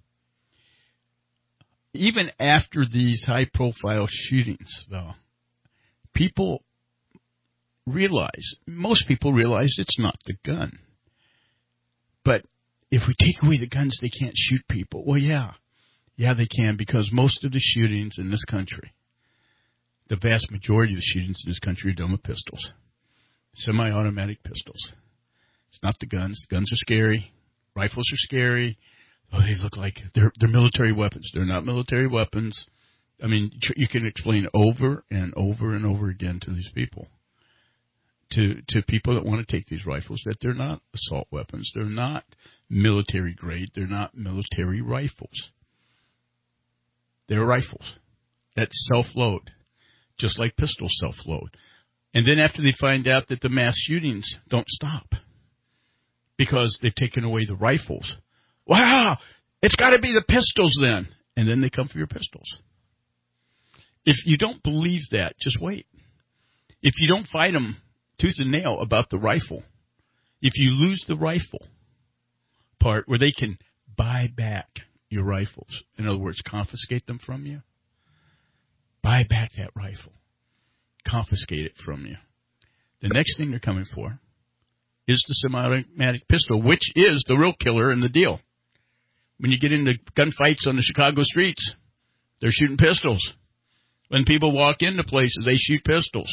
Even after these high-profile shootings, though, people realize, most people realize it's not the gun. But if we take away the guns, they can't shoot people. Well, yeah. Yeah, they can, because most of the shootings in this country, the vast majority of the shootings in this country are done with pistols, semi-automatic pistols. It's not the guns. The guns are scary. Rifles are scary. Oh, they look like they're, they're military weapons. They're not military weapons. I mean, you can explain over and over and over again to these people, to to people that want to take these rifles, that they're not assault weapons. They're not military grade. They're not military rifles. They're rifles that self-load, just like pistols self-load. And then after they find out that the mass shootings don't stop because they've taken away the rifles. Wow, It's got to be the pistols then. And then they come for your pistols. If you don't believe that, just wait. If you don't fight them tooth and nail about the rifle, if you lose the rifle part where they can buy back your rifles, in other words, confiscate them from you, buy back that rifle, confiscate it from you. The next thing they're coming for is the semi-automatic pistol, which is the real killer in the deal. When you get into gunfights on the Chicago streets, they're shooting pistols. When people walk into places, they shoot pistols.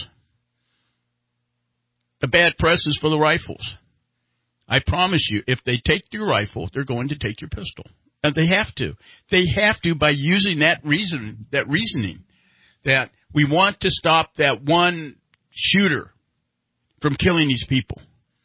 The bad press is for the rifles. I promise you, if they take your rifle, they're going to take your pistol. And they have to. They have to by using that reason, that reasoning, that we want to stop that one shooter from killing these people.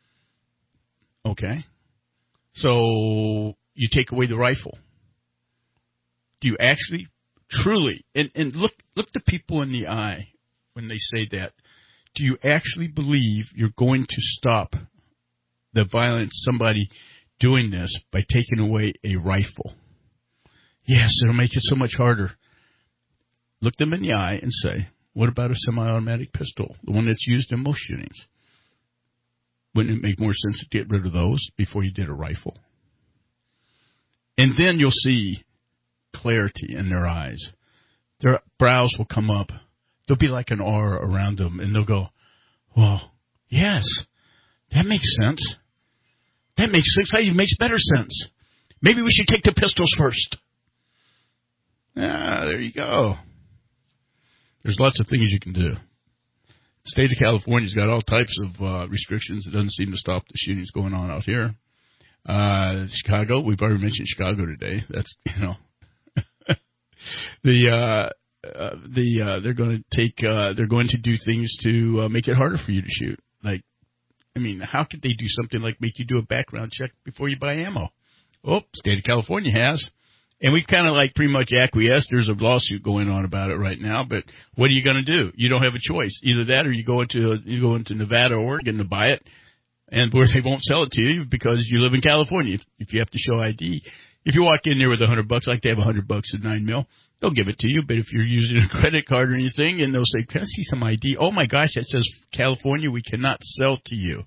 Okay? So you take away the rifle. Do you actually, truly, and, and look, look the people in the eye when they say that. Do you actually believe you're going to stop the violence, somebody doing this, by taking away a rifle? Yes, it'll make it so much harder. Look them in the eye and say, what about a semi-automatic pistol, the one that's used in most shootings? Wouldn't it make more sense to get rid of those before you did a rifle? And then you'll see clarity in their eyes. Their brows will come up. There'll be like an aura around them, and they'll go, well, yes, that makes sense. That makes sense. That even makes better sense. Maybe we should take the pistols first. Ah, there you go. There's lots of things you can do. The state of California's got all types of uh, restrictions. It doesn't seem to stop the shootings going on out here. Uh, Chicago, we've already mentioned Chicago today. That's, you know, the, uh, uh, the, uh, they're going to take, uh, they're going to do things to uh, make it harder for you to shoot. Like, I mean, how could they do something like make you do a background check before you buy ammo? Oh, state of California has. And we've kind of like pretty much acquiesced. There's a lawsuit going on about it right now. But what are you going to do? You don't have a choice. Either that or you go into you go into Nevada or Oregon to buy it, and where they won't sell it to you because you live in California. If, if you have to show I D, if you walk in there with a hundred bucks, like they have a hundred bucks at nine mil, they'll give it to you. But if you're using a credit card or anything, and they'll say, "Can I see some I D?" Oh my gosh, that says California. We cannot sell to you.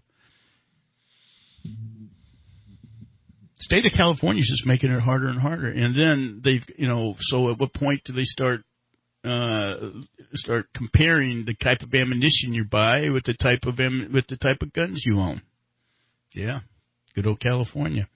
State of California is just making it harder and harder, and then they've, you know. So at what point do they start uh, start comparing the type of ammunition you buy with the type of am- with the type of guns you own? Yeah, good old California.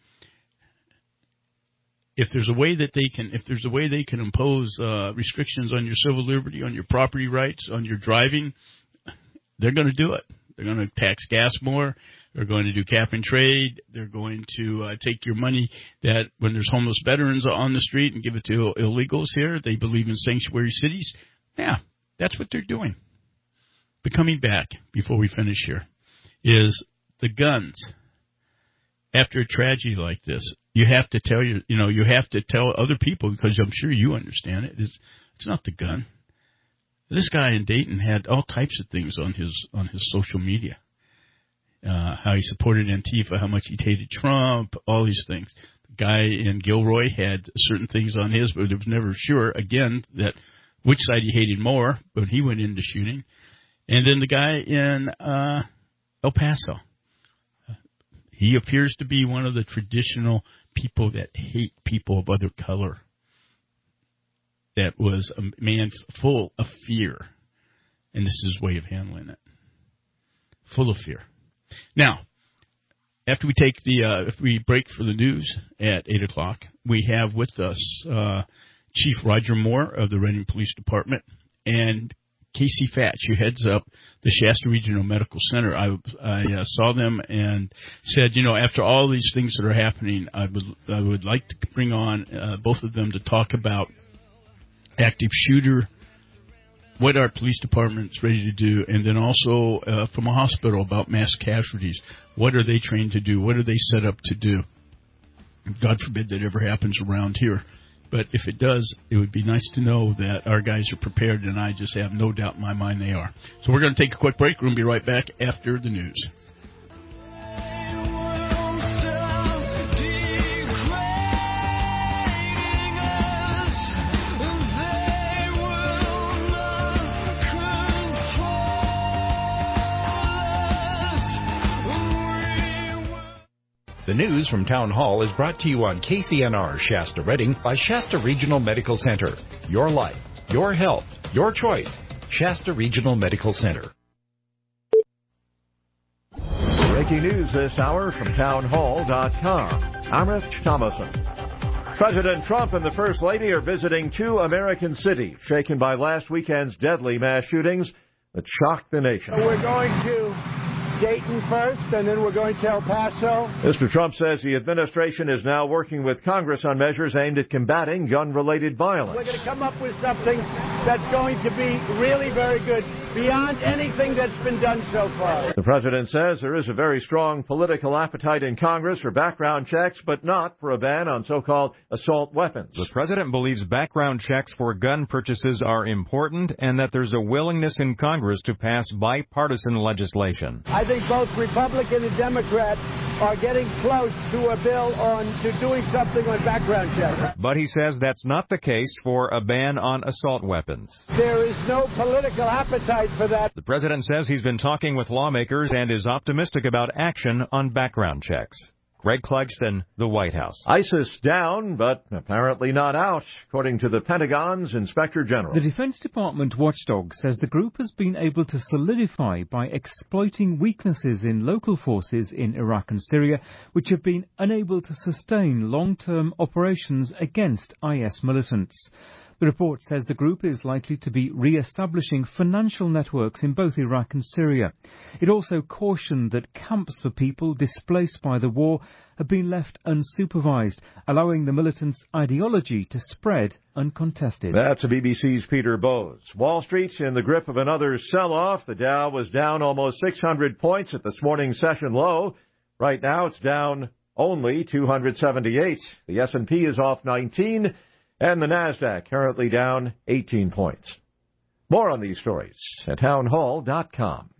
If there's a way that they can, if there's a way they can impose uh, restrictions on your civil liberty, on your property rights, on your driving, they're going to do it. They're going to tax gas more. They're going to do cap and trade. They're going to uh, take your money that when there's homeless veterans on the street and give it to illegals here. They believe in sanctuary cities. Yeah, that's what they're doing. But coming back before we finish here is the guns. After a tragedy like this, you have to tell your, you know, you have to tell other people, because I'm sure you understand it. It's, it's not the gun. This guy in Dayton had all types of things on his on his social media. Uh, how he supported Antifa, how much he hated Trump, all these things. The guy in Gilroy had certain things on his, but it was never sure, again, that which side he hated more, but he went into shooting. And then the guy in uh, El Paso. He appears to be one of the traditional people that hate people of other color. That was a man full of fear. And this is his way of handling it. Full of fear. Now, after we take the, uh, if we break for the news at eight o'clock, we have with us uh, Chief Roger Moore of the Reading Police Department and Casey Fatch, who heads up the Shasta Regional Medical Center. I, I uh, saw them and said, you know, after all these things that are happening, I would I would like to bring on uh, both of them to talk about active shooter, what our police department's ready to do, and then also uh, from a hospital about mass casualties. What are they trained to do? What are they set up to do? God forbid that ever happens around here. But if it does, it would be nice to know that our guys are prepared, and I just have no doubt in my mind they are. So we're going to take a quick break. We're going to be right back after the news. The news from Town Hall is brought to you on K C N R Shasta Redding by Shasta Regional Medical Center. Your life, your health, your choice. Shasta Regional Medical Center. Breaking news this hour from town hall dot com. I'm Rich Thomason. President Trump and the First Lady are visiting two American cities shaken by last weekend's deadly mass shootings that shocked the nation. We're going to Dayton first, and then we're going to El Paso. Mister Trump says the administration is now working with Congress on measures aimed at combating gun-related violence. We're going to come up with something that's going to be really very good, beyond anything that's been done so far. The president says there is a very strong political appetite in Congress for background checks, but not for a ban on so-called assault weapons. The president believes background checks for gun purchases are important and that there's a willingness in Congress to pass bipartisan legislation. I think both Republican and Democrat are getting close to a bill on to doing something on background checks. But he says that's not the case for a ban on assault weapons. There is no political appetite for that. The president says he's been talking with lawmakers and is optimistic about action on background checks. Greg Clugston, the White House. ISIS down, but apparently not out, according to the Pentagon's Inspector General. The Defense Department watchdog says the group has been able to solidify by exploiting weaknesses in local forces in Iraq and Syria, which have been unable to sustain long-term operations against I S militants. The report says the group is likely to be re-establishing financial networks in both Iraq and Syria. It also cautioned that camps for people displaced by the war have been left unsupervised, allowing the militants' ideology to spread uncontested. That's B B C's Peter Bowes. Wall Street's in the grip of another sell-off. The Dow was down almost six hundred points at this morning's session low. Right now it's down only two hundred seventy-eight. The S and P is off nineteen. And the NASDAQ currently down eighteen points. More on these stories at town hall dot com.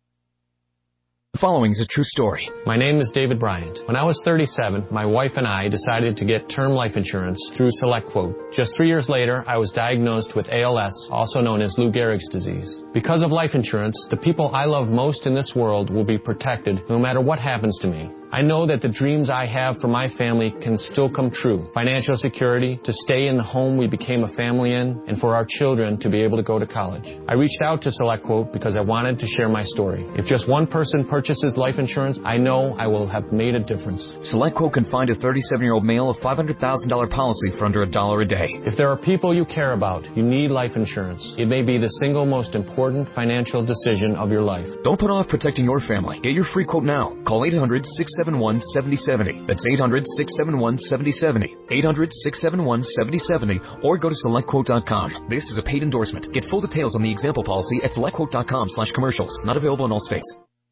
The following is a true story. My name is David Bryant. When I was thirty-seven, my wife and I decided to get term life insurance through SelectQuote. Just three years later, I was diagnosed with A L S, also known as Lou Gehrig's disease. Because of life insurance, the people I love most in this world will be protected no matter what happens to me. I know that the dreams I have for my family can still come true. Financial security, to stay in the home we became a family in, and for our children to be able to go to college. I reached out to SelectQuote because I wanted to share my story. If just one person purchases life insurance, I know I will have made a difference. SelectQuote can find a thirty-seven-year-old male a five hundred thousand dollars policy for under a dollar a day. If there are people you care about, you need life insurance. It may be the single most important financial decision of your life. Don't put off protecting your family. Get your free quote now. Call eight hundred, six seven one, seven zero seven zero. That's eight hundred, six seven one, seven zero seven zero. eight hundred, six seven one, seven zero seven zero. Or go to select quote dot com. This is a paid endorsement. Get full details on the example policy at select quote dot com slash commercials. Not available in all states.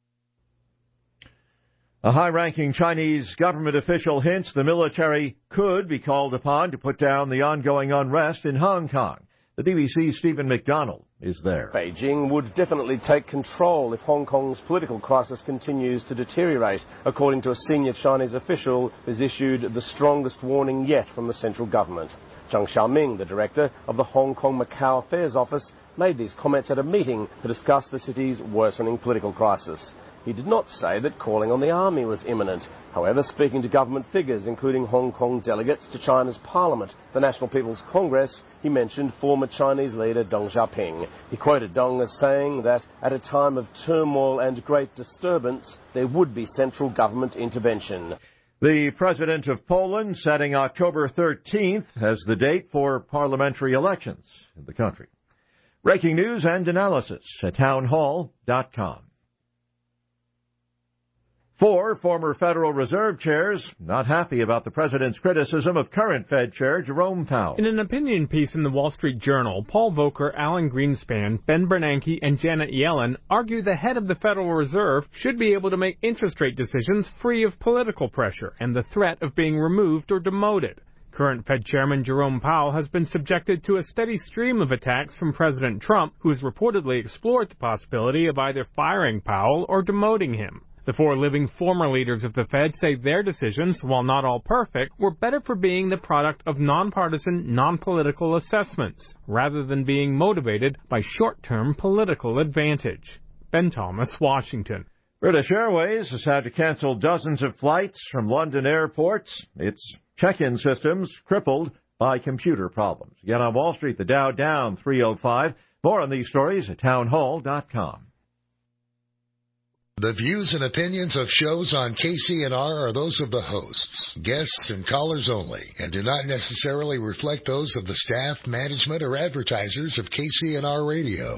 A high-ranking Chinese government official hints the military could be called upon to put down the ongoing unrest in Hong Kong. The B B C's Stephen McDonald is there. Beijing would definitely take control if Hong Kong's political crisis continues to deteriorate, according to a senior Chinese official who has issued the strongest warning yet from the central government. Zhang Xiaoming, the director of the Hong Kong Macau Affairs Office, made these comments at a meeting to discuss the city's worsening political crisis. He did not say that calling on the army was imminent. However, speaking to government figures, including Hong Kong delegates to China's Parliament, the National People's Congress, he mentioned former Chinese leader Deng Xiaoping. He quoted Deng as saying that at a time of turmoil and great disturbance, there would be central government intervention. The president of Poland setting October thirteenth as the date for parliamentary elections in the country. Breaking news and analysis at town hall dot com. Four former Federal Reserve chairs not happy about the president's criticism of current Fed Chair Jerome Powell. In an opinion piece in the Wall Street Journal, Paul Volcker, Alan Greenspan, Ben Bernanke, and Janet Yellen argue the head of the Federal Reserve should be able to make interest rate decisions free of political pressure and the threat of being removed or demoted. Current Fed Chairman Jerome Powell has been subjected to a steady stream of attacks from President Trump, who has reportedly explored the possibility of either firing Powell or demoting him. The four living former leaders of the Fed say their decisions, while not all perfect, were better for being the product of nonpartisan, non-political assessments, rather than being motivated by short-term political advantage. Ben Thomas, Washington. British Airways has had to cancel dozens of flights from London airports. Its check-in systems crippled by computer problems. Again, on Wall Street, the Dow down three oh five. More on these stories at townhall dot com. The views and opinions of shows on K C N R are those of the hosts, guests, and callers only, and do not necessarily reflect those of the staff, management, or advertisers of K C N R Radio.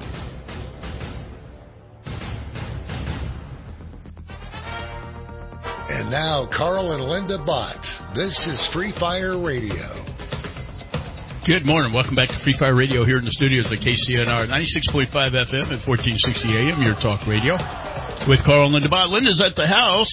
And now, Carl and Linda Bott. This is Free Fire Radio. Good morning. Welcome back to Free Fire Radio here in the studios of K C N R ninety-six point five F M and fourteen sixty A M, your talk radio, with Carl and Linda Bott. Linda's at the house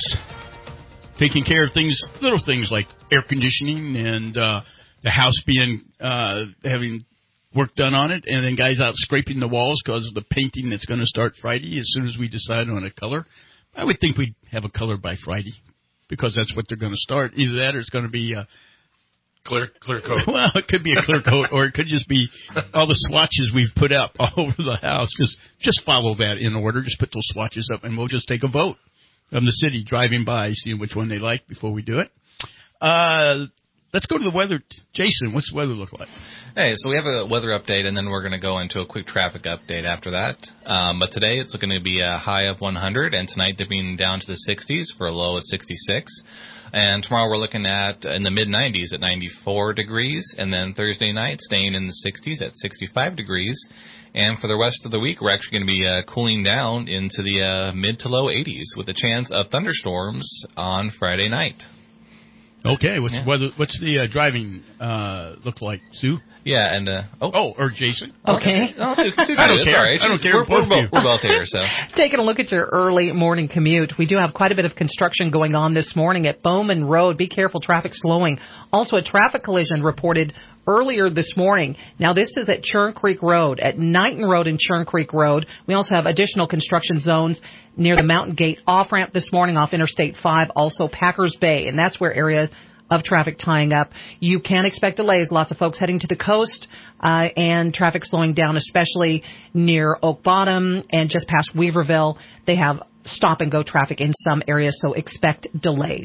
taking care of things, little things like air conditioning and uh, the house being, uh, having work done on it, and then guys out scraping the walls because of the painting that's going to start Friday as soon as we decide on a color. I would think we'd have a color by Friday because that's what they're going to start. Either that or it's going to be uh, clear clear coat. Well, it could be a clear coat, or it could just be all the swatches we've put up all over the house. Just just follow that in order. Just put those swatches up, and we'll just take a vote from the city driving by, seeing which one they like before we do it. Uh, let's go to the weather. Jason, what's the weather look like? Hey, so we have a weather update, and then we're going to go into a quick traffic update after that. Um, but today it's going to be a high of one hundred, and tonight dipping down to the sixties for a low of sixty-six. And tomorrow we're looking at in the mid nineties at ninety-four degrees, and then Thursday night staying in the sixties at sixty-five degrees. And for the rest of the week, we're actually going to be uh, cooling down into the uh, mid to low eighties with a chance of thunderstorms on Friday night. Okay, what's Yeah. the weather, what's the uh, driving uh, look like, Sue? Yeah, and uh, oh, oh, or Jason. Okay. No, Sue, Sue, I don't it's care. all right. I don't care. We're, we're, Both of both, you. we're both here, so. Taking a look at your early morning commute, we do have quite a bit of construction going on this morning at Bowman Road. Be careful, traffic slowing. Also, a traffic collision reported earlier this morning. Now, this is at Churn Creek Road, at Knighton Road and Churn Creek Road. We also have additional construction zones near the Mountain Gate off-ramp this morning off Interstate five, also Packers Bay, and that's where areas of traffic tying up. You can expect delays. Lots of folks heading to the coast, uh, and traffic slowing down, especially near Oak Bottom and just past Weaverville. They have stop-and-go traffic in some areas, so expect delays.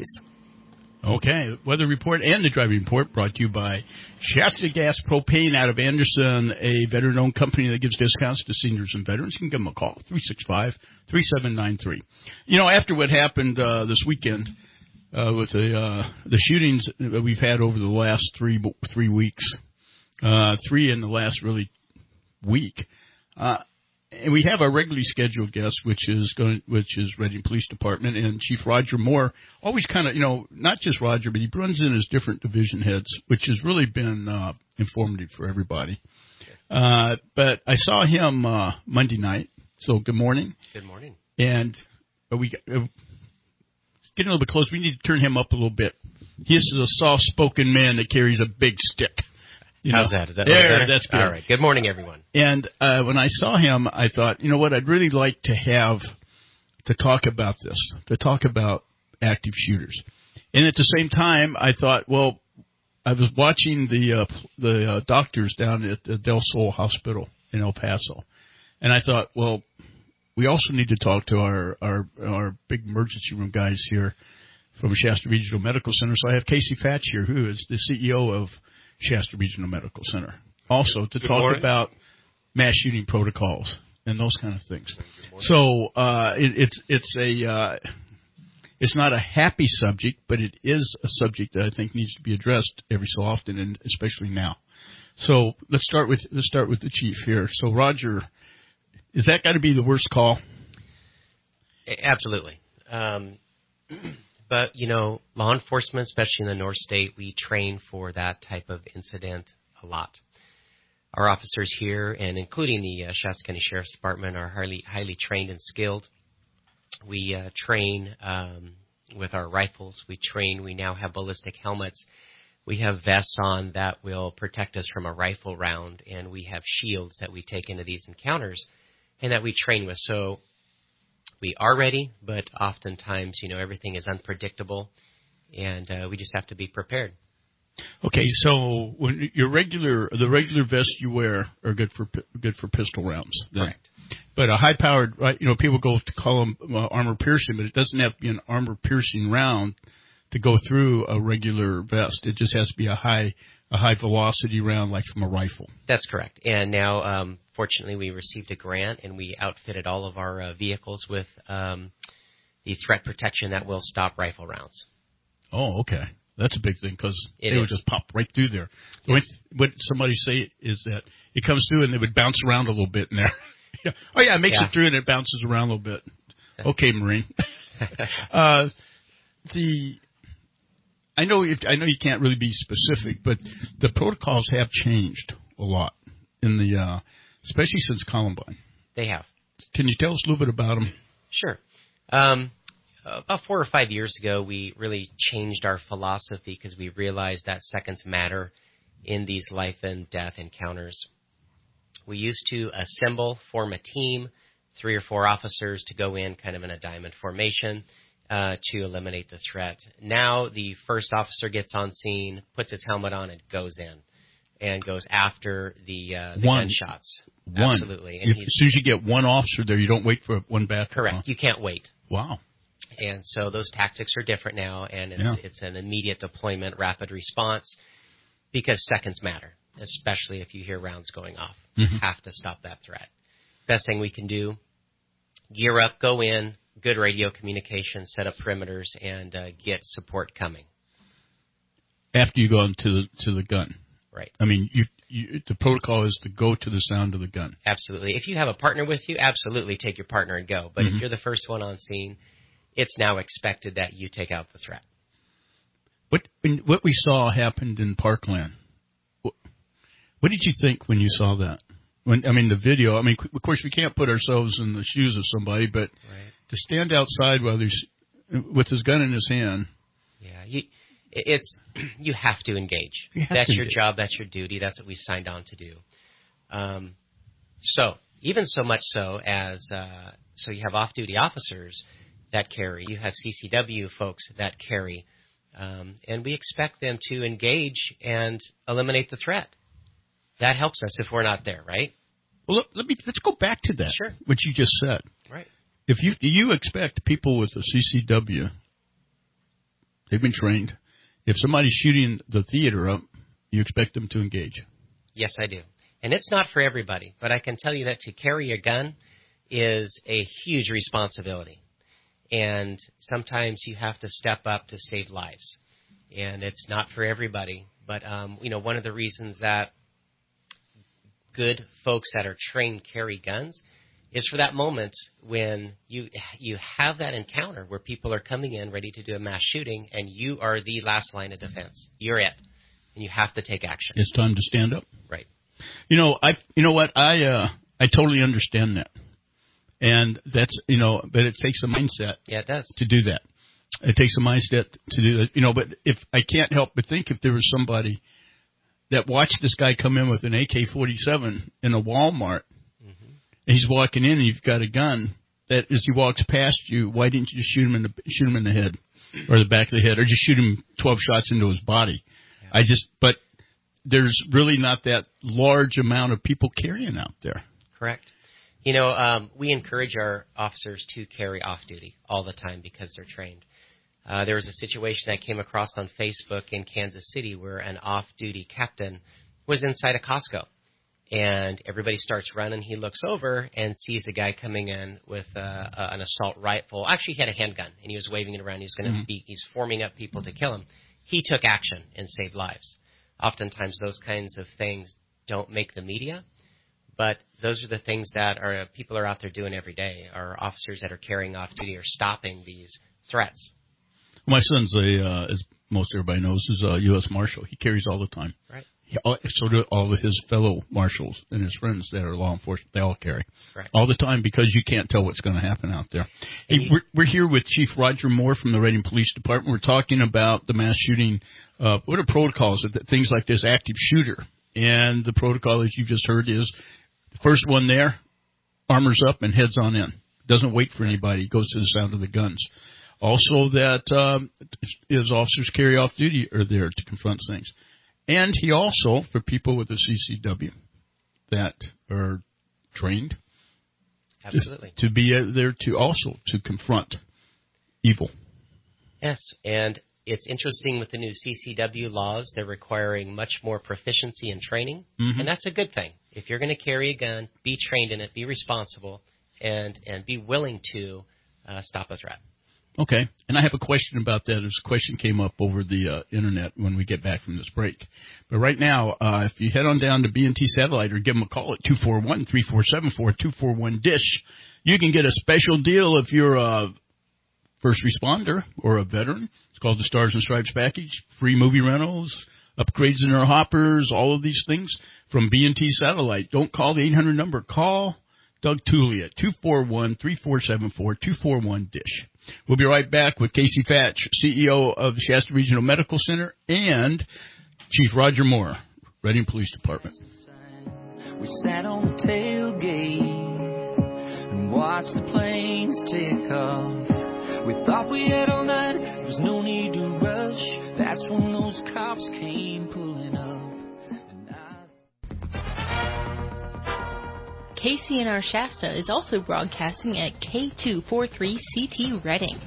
Okay, weather report and the driving report brought to you by Shasta Gas Propane out of Anderson, a veteran-owned company that gives discounts to seniors and veterans. You can give them a call, three six five, three seven nine three. You know, after what happened uh, this weekend, Uh, with the uh, the shootings that we've had over the last three three weeks, uh, three in the last really week, uh, and we have our regularly scheduled guest, which is going, which is Reading Police Department, and Chief Roger Moore. Always kind of, you know, not just Roger, but he runs in his different division heads, which has really been uh, informative for everybody. Uh, but I saw him uh, Monday night, so good morning. Good morning. And uh, we. Uh, Getting a little bit close, we need to turn him up a little bit. He is a soft-spoken man that carries a big stick. You How's know? that? Is that there? better? That's good. All right. Good morning, everyone. And uh, when I saw him, I thought, you know what? I'd really like to have to talk about this, to talk about active shooters. And at the same time, I thought, well, I was watching the uh, the uh, doctors down at the Del Sol Hospital in El Paso, and I thought, well, we also need to talk to our, our our big emergency room guys here from Shasta Regional Medical Center. So I have Casey Fatch here, who is the C E O of Shasta Regional Medical Center, also to Good talk morning. about mass shooting protocols and those kind of things. So uh, it, it's it's a uh, it's not a happy subject, but it is a subject that I think needs to be addressed every so often, and especially now. So let's start with let's start with the chief here. So Roger. Is that got to be the worst call? Absolutely. Um, but, you know, law enforcement, especially in the North State, we train for that type of incident a lot. Our officers here, and including the uh, Shasta County Sheriff's Department, are highly, highly trained and skilled. We uh, train um, with our rifles. We train. We now have ballistic helmets. We have vests on that will protect us from a rifle round, and we have shields that we take into these encounters and that we train with. So we are ready, but oftentimes, you know, everything is unpredictable, and uh, we just have to be prepared. Okay, so when your regular, the regular vests you wear are good for good for pistol rounds. Then. Correct. But a high-powered, right, you know, people go to call them uh, armor-piercing, but it doesn't have to be an armor-piercing round to go through a regular vest. It just has to be a high a high-velocity round like from a rifle. That's correct. And now, um, fortunately, we received a grant, and we outfitted all of our uh, vehicles with um, the threat protection that will stop rifle rounds. Oh, okay. That's a big thing because they is. would just pop right through there. Yes. What somebody say is that it comes through and it would bounce around a little bit in there. Oh, yeah, it makes yeah. it through and it bounces around a little bit. Okay, Marine. uh, the I know it, I know you can't really be specific, but the protocols have changed a lot in the, uh, especially since Columbine. They have. Can you tell us a little bit about them? Sure. Um, about four or five years ago, we really changed our philosophy because we realized that seconds matter in these life and death encounters. We used to assemble, form a team, three or four officers to go in kind of in a diamond formation uh, to eliminate the threat. Now the first officer gets on scene, puts his helmet on, and goes in and goes after the, uh, the one, gunshots. One. Absolutely. And if, as soon as you get one officer there, you don't wait for one back. Correct. Huh? You can't wait. Wow. And so those tactics are different now, and it's, yeah. it's an immediate deployment, rapid response, because seconds matter, especially if you hear rounds going off. Mm-hmm. You have to stop that threat. Best thing we can do, gear up, go in, good radio communication, set up perimeters, and uh, get support coming. After you go into the, to the gun. Right. I mean, you, you, the protocol is to go to the sound of the gun. Absolutely. If you have a partner with you, absolutely take your partner and go. But mm-hmm. if you're the first one on scene, it's now expected that you take out the threat. What what we saw happened in Parkland. What, what did you think when you saw that? When I mean the video. I mean, of course, we can't put ourselves in the shoes of somebody, but right. to stand outside while he's with his gun in his hand. Yeah, you, it's you have to engage. You have that's to your engage. job. That's your duty. That's what we signed on to do. Um, so even so much so as uh, so you have off-duty officers that carry. You have C C W folks that carry. Um, and we expect them to engage and eliminate the threat. That helps us if we're not there, right? Well, let, let me let's go back to that. Sure. What you just said. Right. If you you expect people with a C C W, they've been trained. If somebody's shooting the theater up, you expect them to engage. Yes, I do. And it's not for everybody, but I can tell you that to carry a gun is a huge responsibility. And sometimes you have to step up to save lives. And it's not for everybody. But, um, you know, one of the reasons that good folks that are trained carry guns is for that moment when you you have that encounter where people are coming in ready to do a mass shooting and you are the last line of defense. You're it. And you have to take action. It's time to stand up. Right. You know, I you know what? I uh, I totally understand that. And that's, you know, but it takes a mindset yeah, it does. to do that. It takes a mindset to do that. You know, but if I can't help but think if there was somebody that watched this guy come in with an A K forty-seven in a Walmart, mm-hmm. and he's walking in and you've got a gun, that as he walks past you, why didn't you just shoot him in the, shoot him in the head or the back of the head or just shoot him twelve shots into his body? Yeah. I just, but there's really not that large amount of people carrying out there. Correct. You know, um, we encourage our officers to carry off-duty all the time because they're trained. Uh, there was a situation I came across on Facebook in Kansas City where an off-duty captain was inside a Costco. And everybody starts running. He looks over and sees a guy coming in with uh, uh, an assault rifle. Actually, he had a handgun, and he was waving it around. He was going to mm-hmm. beat. He's forming up people to kill him. He took action and saved lives. Oftentimes, those kinds of things don't make the media. But those are the things that our people are out there doing every day. Our officers that are carrying off duty are stopping these threats. My son's a, uh, as most everybody knows, is a U S Marshal. He carries all the time. Right. He, so do all of his fellow marshals and his friends that are law enforcement. They all carry. Right. All the time because you can't tell what's going to happen out there. Hey, you, we're, we're here with Chief Roger Moore from the Reading Police Department. We're talking about the mass shooting. Uh, what are protocols? Things like this active shooter. And the protocol, as you just heard, is the first one there, armors up and heads on in. Doesn't wait for anybody. Goes to the sound of the guns. Also that um, his officers carry off duty are there to confront things. And he also, for people with a C C W that are trained, Absolutely. To, to be uh, there to also to confront evil. Yes, and it's interesting with the new C C W laws, they're requiring much more proficiency and training, mm-hmm. and that's a good thing. If you're going to carry a gun, be trained in it, be responsible, and, and be willing to uh, stop a threat. Okay, and I have a question about that. This question came up over the uh, Internet when we get back from this break. But right now, uh, if you head on down to B and T Satellite or give them a call at two four one, three four seven four, two four one, DISH, you can get a special deal if you're a first responder or a veteran. It's called the Stars and Stripes package, free movie rentals, upgrades in their hoppers, all of these things from B and T Satellite. Don't call the eight hundred number. Call Doug Tooley at two four one, three four seven four, two four one, DISH. We'll be right back with Casey Fatch, C E O of the Shasta Regional Medical Center, and Chief Roger Moore, Reading Police Department. We sat on the tailgate and watched the planes take off. We thought we had all night, there was no need to rush. That's when those cops came pulling up. K C N R Shasta is also broadcasting at K two forty-three C T Reading.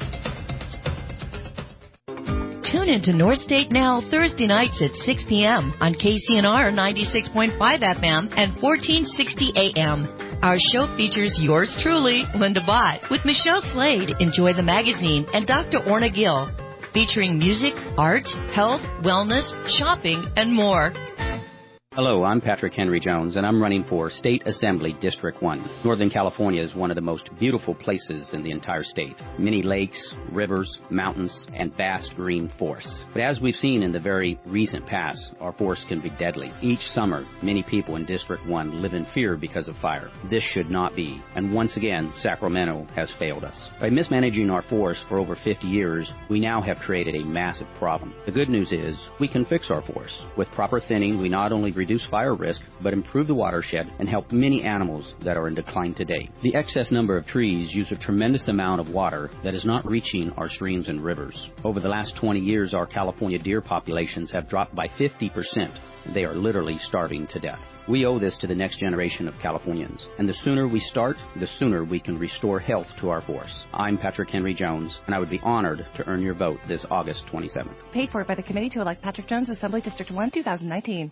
Tune into North State Now Thursday nights at six p.m. on K C N R ninety-six point five F M and fourteen sixty A M. Our show features yours truly, Linda Bott, with Michelle Slade, Enjoy the Magazine, and Doctor Orna Gill, featuring music, art, health, wellness, shopping, and more. Hello, I'm Patrick Henry Jones, and I'm running for State Assembly District one. Northern California is one of the most beautiful places in the entire state. Many lakes, rivers, mountains, and vast green forests. But as we've seen in the very recent past, our forests can be deadly. Each summer, many people in District one live in fear because of fire. This should not be, and once again, Sacramento has failed us. By mismanaging our forests for over fifty years, we now have created a massive problem. The good news is, we can fix our forests. With proper thinning, we not only reduce fire risk, but improve the watershed and help many animals that are in decline today. The excess number of trees use a tremendous amount of water that is not reaching our streams and rivers. Over the last twenty years, our California deer populations have dropped by fifty percent. They are literally starving to death. We owe this to the next generation of Californians, and the sooner we start, the sooner we can restore health to our forests. I'm Patrick Henry Jones, and I would be honored to earn your vote this August twenty-seventh. Paid for by the Committee to elect Patrick Jones, Assembly District one, two thousand nineteen.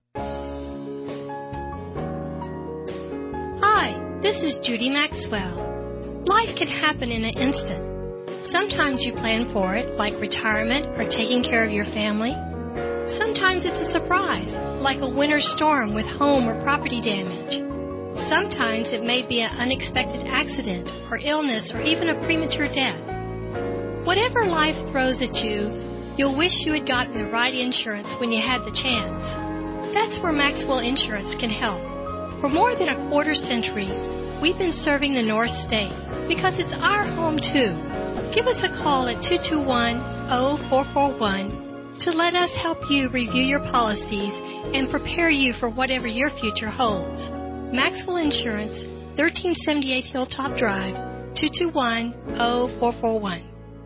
Hi, this is Judy Maxwell. Life can happen in an instant. Sometimes you plan for it, like retirement or taking care of your family. Sometimes it's a surprise, like a winter storm with home or property damage. Sometimes it may be an unexpected accident or illness or even a premature death. Whatever life throws at you, you'll wish you had gotten the right insurance when you had the chance. That's where Maxwell Insurance can help. For more than a quarter century, we've been serving the North State because it's our home too. Give us a call at two two one, oh four four one to let us help you review your policies and prepare you for whatever your future holds. Maxwell Insurance, thirteen seventy-eight Hilltop Drive, two two one, oh four four one.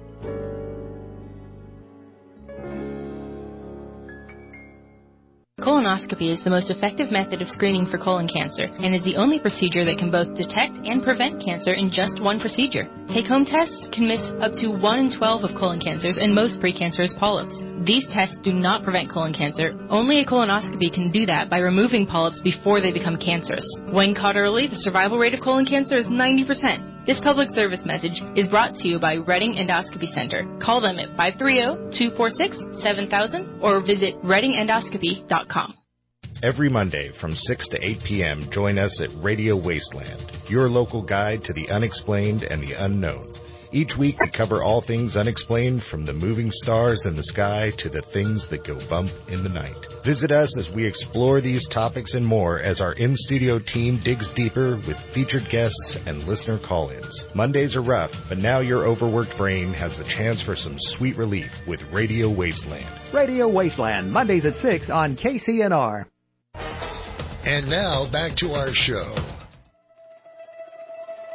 Colonoscopy is the most effective method of screening for colon cancer and is the only procedure that can both detect and prevent cancer in just one procedure. Take-home tests can miss up to one in twelve of colon cancers and most precancerous polyps. These tests do not prevent colon cancer. Only a colonoscopy can do that by removing polyps before they become cancerous. When caught early, the survival rate of colon cancer is ninety percent. This public service message is brought to you by Reading Endoscopy Center. Call them at five three zero, two four six, seven thousand or visit reading endoscopy dot com. Every Monday from six to eight p.m., join us at Radio Wasteland, your local guide to the unexplained and the unknown. Each week we cover all things unexplained, from the moving stars in the sky to the things that go bump in the night. Visit us as we explore these topics and more as our in-studio team digs deeper with featured guests and listener call-ins. Mondays are rough, but now your overworked brain has the chance for some sweet relief with Radio Wasteland. Radio Wasteland, Mondays at six on K C N R. And now back to our show.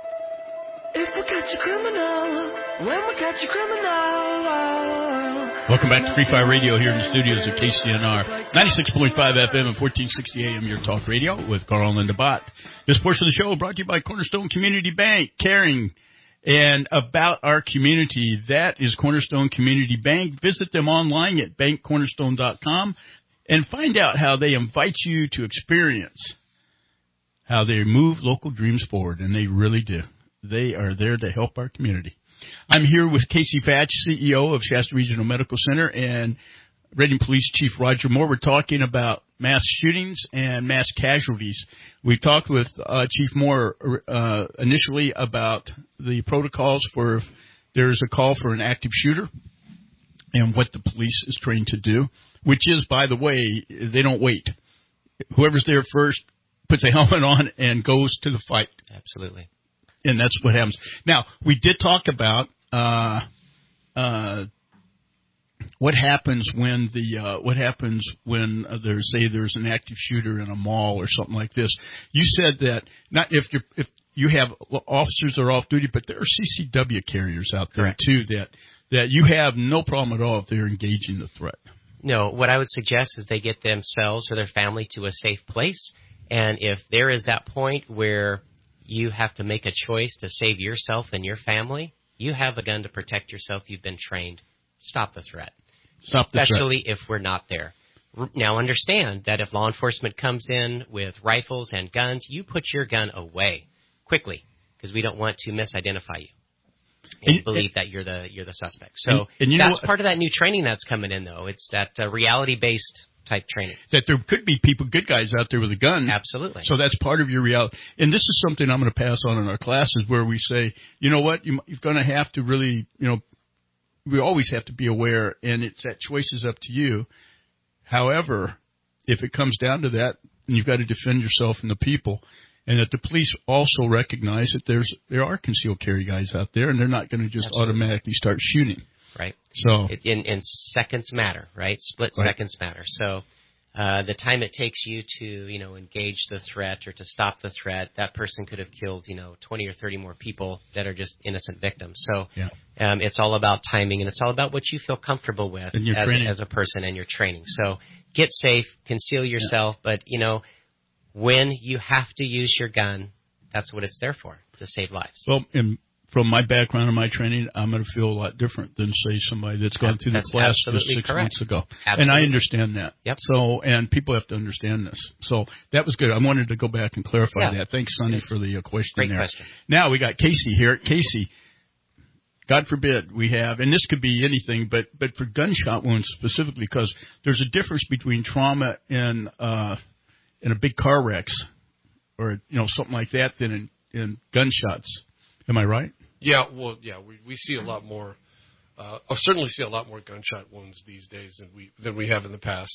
If we catch a criminal, when we catch a criminal. Welcome back to Free Fire Radio here in the studios at K C N R. ninety-six point five F M and fourteen sixty A M, your talk radio with Carl and Linda Bott. This portion of the show brought to you by Cornerstone Community Bank, caring and about our community. That is Cornerstone Community Bank. Visit them online at bank cornerstone dot com and find out how they invite you to experience how they move local dreams forward, and they really do. They are there to help our community. I'm here with Casey Fatch, C E O of Shasta Regional Medical Center, and Reading Police Chief Roger Moore. We're talking about mass shootings and mass casualties. We talked with uh, Chief Moore uh, initially about the protocols for if there's a call for an active shooter and what the police is trained to do, which is, by the way, they don't wait. Whoever's there first puts a helmet on and goes to the fight. Absolutely. And that's what happens. Now, we did talk about uh, uh, what happens when the uh, what happens when uh, there's say there's an active shooter in a mall or something like this. You said that not if you if you have officers that are off duty, but there are C C W carriers out there Correct. too that that you have no problem at all if they're engaging the threat. No, what I would suggest is they get themselves or their family to a safe place, and if there is that point where you have to make a choice to save yourself and your family, you have a gun to protect yourself. You've been trained. Stop the threat. Stop the Especially threat. if we're not there. Now, understand that if law enforcement comes in with rifles and guns, you put your gun away quickly because we don't want to misidentify you and, and believe and, that you're the you're the suspect. So and, and you that's know, part of that new training that's coming in, though. It's that uh, reality-based type training. That there could be people, good guys out there with a gun. Absolutely. So that's part of your reality. And this is something I'm going to pass on in our classes where we say, you know what, you, you're going to have to really, you know, we always have to be aware, and it's that choice is up to you. However, if it comes down to that, you've got to defend yourself and the people, and that the police also recognize that there's there are concealed carry guys out there, and they're not going to just Absolutely. automatically start shooting. Right. So it, in, in seconds matter, right? Split right. seconds matter. So uh, the time it takes you to, you know, engage the threat or to stop the threat, that person could have killed, you know, twenty or thirty more people that are just innocent victims. So yeah. um, it's all about timing, and it's all about what you feel comfortable with as, as a person and your training. So get safe, conceal yourself, yeah. but, you know, when you have to use your gun, that's what it's there for, to save lives. Well, in from my background and my training, I'm going to feel a lot different than, say, somebody that's gone through that's the class just six correct. months ago. Absolutely. And I understand that. Yep. So, and people have to understand this. So that was good. I wanted to go back and clarify yeah. that. Thanks, Sonny, for the uh, question Great there. question. Now we got Casey here. Casey, God forbid we have, and this could be anything, but but for gunshot wounds specifically, because there's a difference between trauma in uh, in a big car wrecks or you know something like that than in, in gunshots. Am I right? Yeah, well, yeah, we we see a lot more. Uh, I certainly see a lot more gunshot wounds these days than we than we have in the past,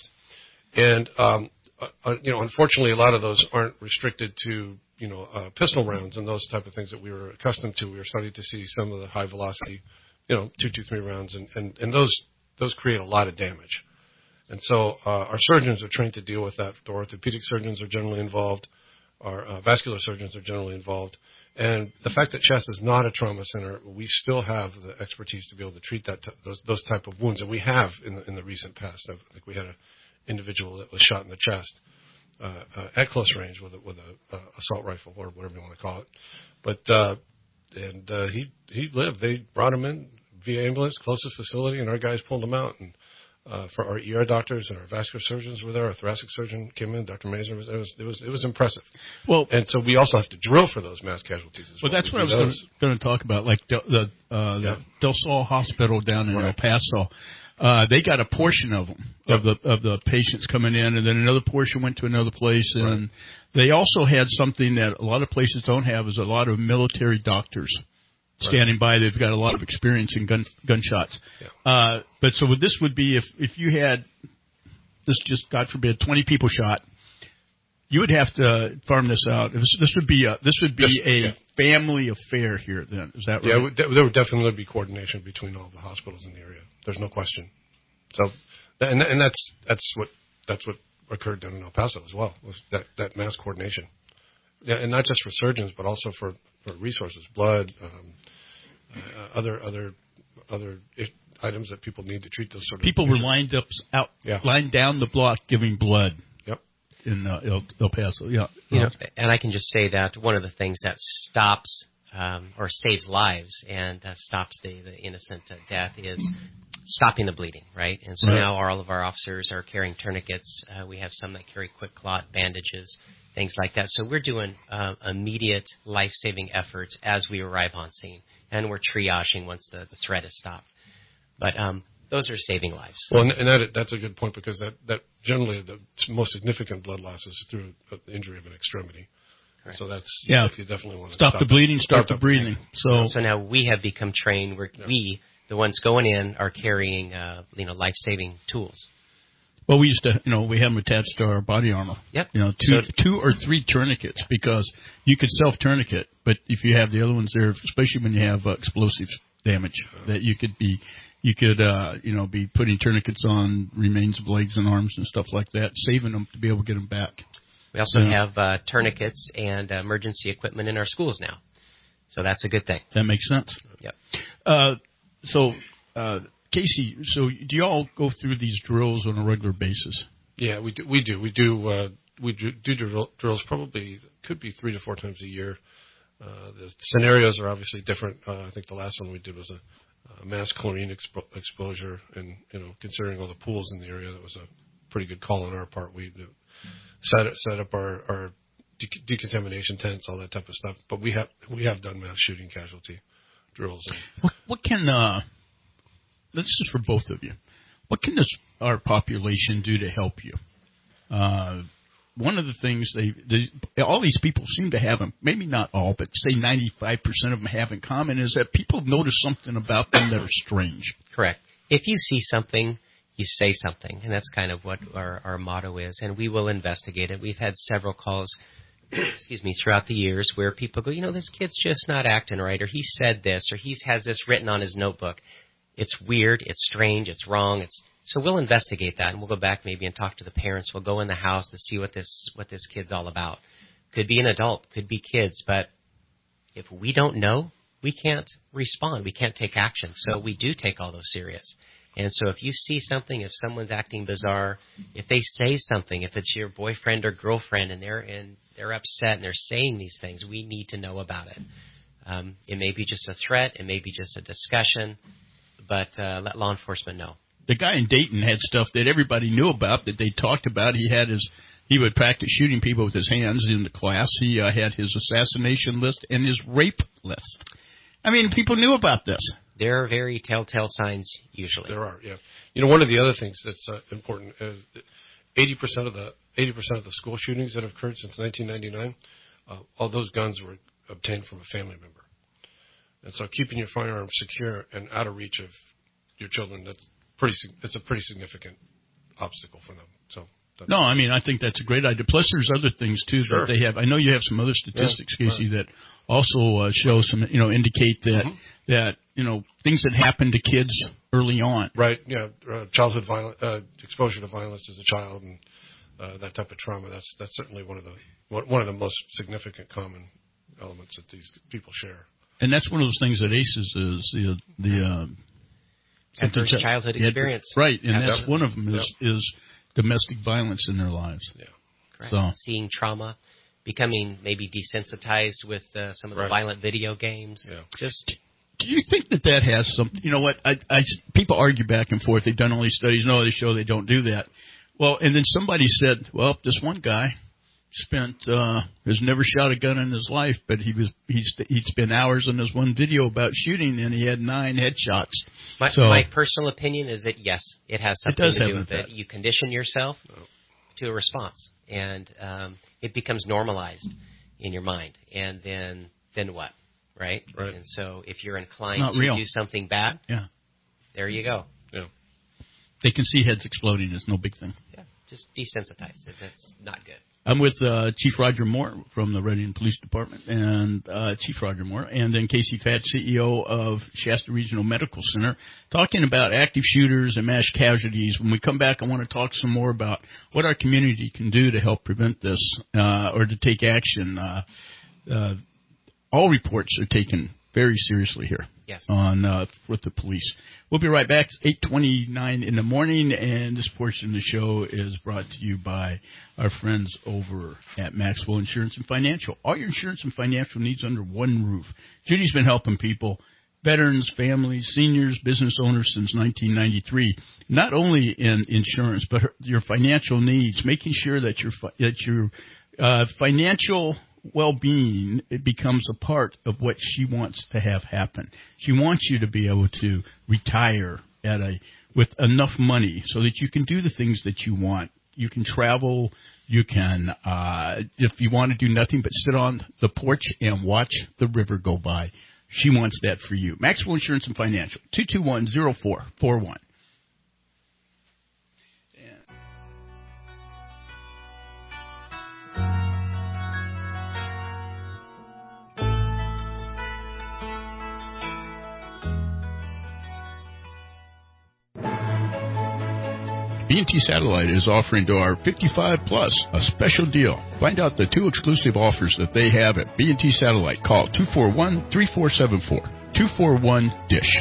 and um, uh, you know, unfortunately, a lot of those aren't restricted to you know uh, pistol rounds and those type of things that we were accustomed to. We were starting to see some of the high velocity, you know, two two three rounds, and, and, and those those create a lot of damage, and so uh, our surgeons are trained to deal with that. The orthopedic surgeons are generally involved. Our uh, vascular surgeons are generally involved. And the fact that Shasta is not a trauma center, we still have the expertise to be able to treat that t- those those type of wounds, and we have in the, in the recent past. I think we had an individual that was shot in the chest uh, uh, at close range with a, with a uh, assault rifle or whatever you want to call it. But uh, and uh, he he lived. They brought him in via ambulance, closest facility, and our guys pulled him out. And uh, for our E R doctors and our vascular surgeons were there. Our thoracic surgeon came in. Doctor Mazer was. It was it was it was impressive. Well, and so we also have to drill for those mass casualties as well. Well, that's we what I was going to talk about, like the the, uh, yeah. the Del Sol Hospital down in right. El Paso. Uh, they got a portion of them of the of the patients coming in, and then another portion went to another place, and right. they also had something that a lot of places don't have is a lot of military doctors. Standing right. by, they've got a lot of experience in gun gunshots. Yeah. Uh, but so this would be if if you had this, just God forbid, twenty people shot, you would have to farm this out. This, this would be a this would be this, a yeah. family affair here. Then is that right? Yeah, there would definitely be coordination between all the hospitals in the area. There's no question. So, and and that's that's what that's what occurred down in El Paso as well. Was that that mass coordination? Yeah, and not just for surgeons, but also for, for resources, blood, um, uh, other other other items that people need to treat those sort of people were lined up out, yeah. lined down the block giving blood. Yep. In uh, El, El Paso, yeah. You know, and I can just say that one of the things that stops um, or saves lives and uh, stops the, the innocent uh, death is stopping the bleeding, right? And so right. now all of our officers are carrying tourniquets. Uh, we have some that carry quick clot bandages, things like that. So we're doing uh, immediate life-saving efforts as we arrive on scene, and we're triaging once the, the threat is stopped. But um, those are saving lives. Well, and, and that, that's a good point because that, that generally the most significant blood loss is through the injury of an extremity. Correct. So that's yeah. you definitely want to stop, stop the bleeding, start, stop the breathing. breathing. So, so now we have become trained. We're, yeah. We, the ones going in, are carrying uh, you know life-saving tools. Well, we used to, you know, we have them attached to our body armor. Yep. You know, two, so, two or three tourniquets because you could self-tourniquet, but if you have the other ones there, especially when you have uh, explosive damage, that you could be, you could, uh, you know, be putting tourniquets on remains of legs and arms and stuff like that, saving them to be able to get them back. We also yeah. have uh, tourniquets and uh, emergency equipment in our schools now, so that's a good thing. That makes sense. Yep. Uh, so. Uh, Casey, so do you all go through these drills on a regular basis? Yeah, we do. We do. We do. Uh, we do, do drill, drills. Probably could be three to four times a year. Uh, the scenarios are obviously different. Uh, I think the last one we did was a, a mass chlorine expo- exposure, and you know, considering all the pools in the area, that was a pretty good call on our part. We set set up our, our de- decontamination tents, all that type of stuff. But we have we have done mass shooting casualty drills. And, what, what can uh, this is for both of you. What can this our population do to help you? Uh, one of the things they, they, all these people seem to have, maybe not all, but say ninety-five percent of them have in common, is that people notice something about them that are strange. Correct. If you see something, you say something, and that's kind of what our, our motto is, and we will investigate it. We've had several calls, excuse me, throughout the years where people go, you know, this kid's just not acting right, or he said this, or he has this written on his notebook. It's weird, it's strange, it's wrong. It's so we'll investigate that, and we'll go back maybe and talk to the parents. We'll go in the house to see what this what this kid's all about. Could be an adult, could be kids, but if we don't know, we can't respond. We can't take action. So we do take all those serious. And so if you see something, if someone's acting bizarre, if they say something, if it's your boyfriend or girlfriend and they're and they're upset and they're saying these things, we need to know about it. Um, it may be just a threat, it may be just a discussion. But uh, let law enforcement know. The guy in Dayton had stuff that everybody knew about, that they talked about. He had his, he would practice shooting people with his hands in the class. He uh, had his assassination list and his rape list. I mean, people knew about this. There are very telltale signs usually. There are, yeah. You know, one of the other things that's uh, important is eighty percent of the eighty percent of the school shootings that have occurred since nineteen ninety-nine, uh, all those guns were obtained from a family member. And so keeping your firearm secure and out of reach of your children, that's pretty, it's a pretty significant obstacle for them. So No, I mean, I think that's a great idea. Plus, there's other things, too, sure. that they have. I know you have some other statistics, yeah, Casey, right. that also uh, show some, you know, indicate that, mm-hmm. that, you know, things that happen to kids early on. Right, yeah. Uh, childhood violence, uh, exposure to violence as a child and uh, that type of trauma, that's that's certainly one of the one of the most significant common elements that these people share. And that's one of those things that A C Es is, the, the uh, adverse childhood experience. Right, and Absolutely. that's one of them is, yep. is domestic violence in their lives. Yeah, correct. So. Seeing trauma, becoming maybe desensitized with uh, some of the right. violent video games. Yeah. Just. Do you think that that has some? You know what? I, I, people argue back and forth. They've done all these studies. No, they show they don't do that. Well, and then somebody said, well, this one guy spent uh, has never shot a gun in his life, but he was he's he'd spent hours on this one video about shooting, and he had nine headshots. My, so, my personal opinion is that yes, it has something it does to have do with that. it. You condition yourself to a response, and um, it becomes normalized in your mind. And then then what, right? Right. And so if you're inclined to real. do something bad, yeah, there you go. Yeah. They can see heads exploding. It's no big thing. Yeah, just desensitized. That's not good. I'm with uh, Chief Roger Moore from the Reading Police Department, and uh, Chief Roger Moore, and then Casey Fatt, C E O of Shasta Regional Medical Center, talking about active shooters and mass casualties. When we come back, I want to talk some more about what our community can do to help prevent this uh, or to take action. Uh, uh, all reports are taken very seriously here. Yes. On uh, with the police. We'll be right back. It's eight twenty-nine in the morning, and this portion of the show is brought to you by our friends over at Maxwell Insurance and Financial. All your insurance and financial needs under one roof. Judy's been helping people, veterans, families, seniors, business owners since nineteen ninety-three. Not only in insurance, but her, your financial needs, making sure that your that your uh, financial well-being, it becomes a part of what she wants to have happen. She wants you to be able to retire at a with enough money so that you can do the things that you want. You can travel. You can, uh, if you want to do nothing but sit on the porch and watch the river go by. She wants that for you. Maxwell Insurance and Financial, two two one, zero four four one. B and T Satellite is offering to our fifty-five plus a special deal. Find out the two exclusive offers that they have at B and T Satellite. Call two four one, three four seven four, two four one, D I S H.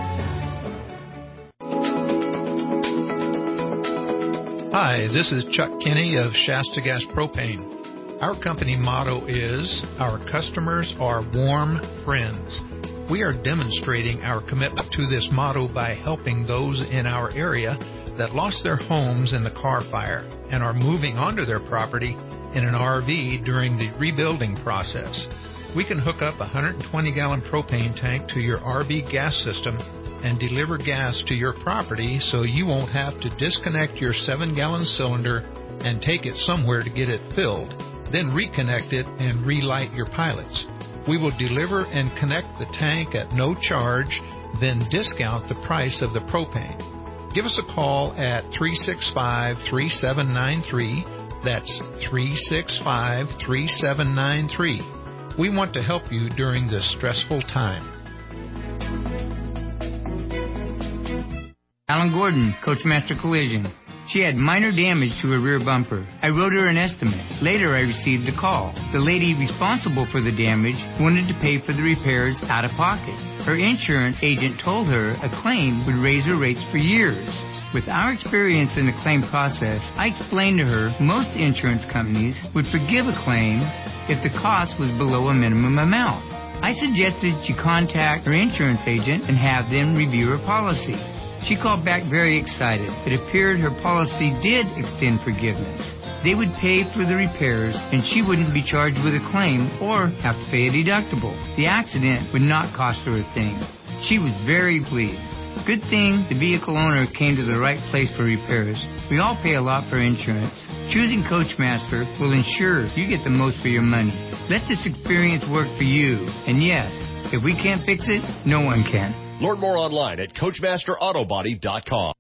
Hi, this is Chuck Kinney of Shasta Gas Propane. Our company motto is, our customers are warm friends. We are demonstrating our commitment to this motto by helping those in our area that lost their homes in the Carr Fire and are moving onto their property in an R V during the rebuilding process. We can hook up a one hundred twenty gallon propane tank to your R V gas system and deliver gas to your property so you won't have to disconnect your seven gallon cylinder and take it somewhere to get it filled, then reconnect it and relight your pilots. We will deliver and connect the tank at no charge, then discount the price of the propane. Give us a call at three six five, three seven nine three. That's three six five, three seven nine three. We want to help you during this stressful time. Alan Gordon, Coachmaster Collision. She had minor damage to her rear bumper. I wrote her an estimate. Later, I received a call. The lady responsible for the damage wanted to pay for the repairs out of pocket. Her insurance agent told her a claim would raise her rates for years. With our experience in the claim process, I explained to her most insurance companies would forgive a claim if the cost was below a minimum amount. I suggested she contact her insurance agent and have them review her policy. She called back very excited. It appeared her policy did extend forgiveness. They would pay for the repairs, and she wouldn't be charged with a claim or have to pay a deductible. The accident would not cost her a thing. She was very pleased. Good thing the vehicle owner came to the right place for repairs. We all pay a lot for insurance. Choosing Coachmaster will ensure you get the most for your money. Let this experience work for you. And yes, if we can't fix it, no one can. Learn more online at Coachmaster Auto Body dot com.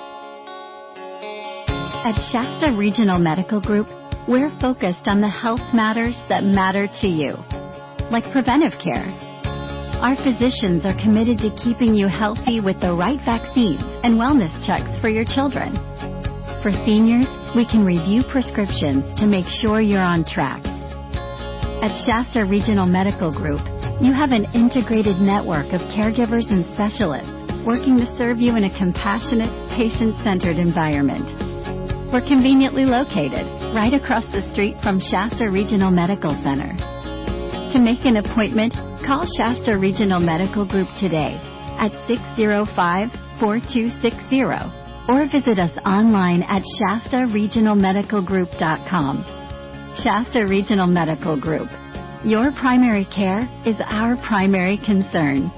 At Shasta Regional Medical Group, we're focused on the health matters that matter to you, like preventive care. Our physicians are committed to keeping you healthy with the right vaccines and wellness checks for your children. For seniors, we can review prescriptions to make sure you're on track. At Shasta Regional Medical Group, you have an integrated network of caregivers and specialists working to serve you in a compassionate, patient-centered environment. We're conveniently located right across the street from Shasta Regional Medical Center. To make an appointment, call Shasta Regional Medical Group today at six zero five, four two six zero or visit us online at Shasta Regional Medical Group dot com. Shasta Regional Medical Group. Your primary care is our primary concern.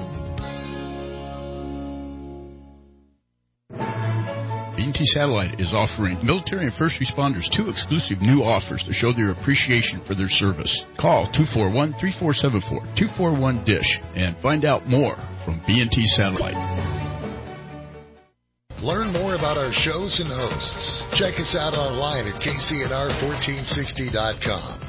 B and T Satellite is offering military and first responders two exclusive new offers to show their appreciation for their service. Call two four one, three four seven four, two four one, D I S H and find out more from B and T Satellite. Learn more about our shows and hosts. Check us out online at K C N R fourteen sixty dot com.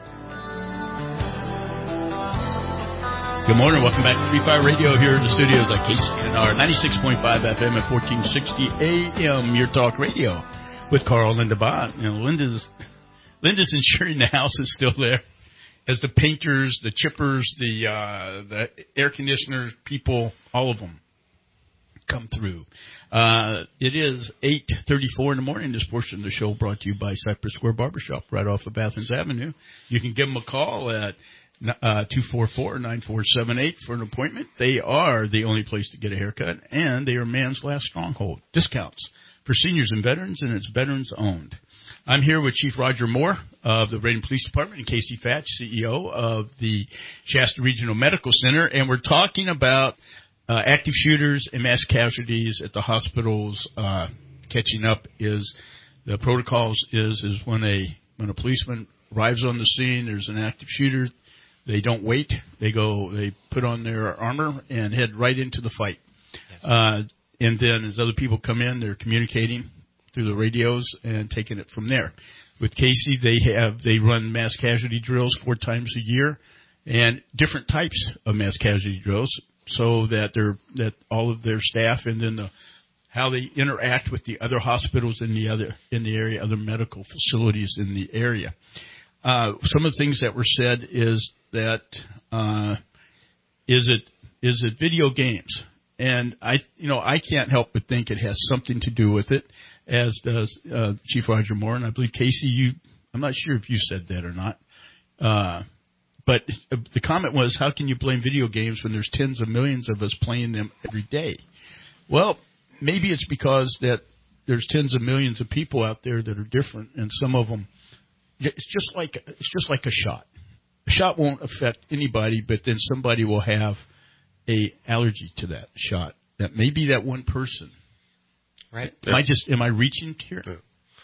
Good morning. Welcome back to Free Fire Radio here in the studios at K C N R ninety-six point five F M at fourteen sixty A M, your talk radio with Carl and Linda Bott. You know, Linda's, Linda's ensuring the house is still there. as the painters, the chippers, the uh, the air conditioner people, all of them come through. Uh, it is eight thirty-four in the morning. This portion of the show brought to you by Cypress Square Barbershop right off of Athens Avenue. You can give them a call at uh, two four four, nine four seven eight for an appointment. They are the only place to get a haircut, and they are man's last stronghold. Discounts for seniors and veterans, and it's veterans owned. I'm here with Chief Roger Moore of the Reading Police Department and Casey Fatch, C E O of the Shasta Regional Medical Center, and we're talking about uh, active shooters and mass casualties at the hospitals. Uh, catching up is the protocols is is when a when a policeman arrives on the scene, there's an active shooter. They don't wait. They go. They put on their armor and head right into the fight. Yes. Uh, and then as other people come in, they're communicating through the radios and taking it from there. With Casey, they have they run mass casualty drills four times a year, and different types of mass casualty drills, so that they're that all of their staff and then the how they interact with the other hospitals in the other in the area, other medical facilities in the area. Uh, some of the things that were said is that uh, is it is it video games, and I you know I can't help but think it has something to do with it, as does uh, Chief Roger Moore, and I believe Casey, you I'm not sure if you said that or not, uh, but the comment was, how can you blame video games when there's tens of millions of us playing them every day? Well, maybe it's because that there's tens of millions of people out there that are different, and some of them. It's just like it's just like a shot. A shot won't affect anybody, but then somebody will have a allergy to that shot. That may be that one person. Right. Am Yeah. I just am I reaching here? Yeah.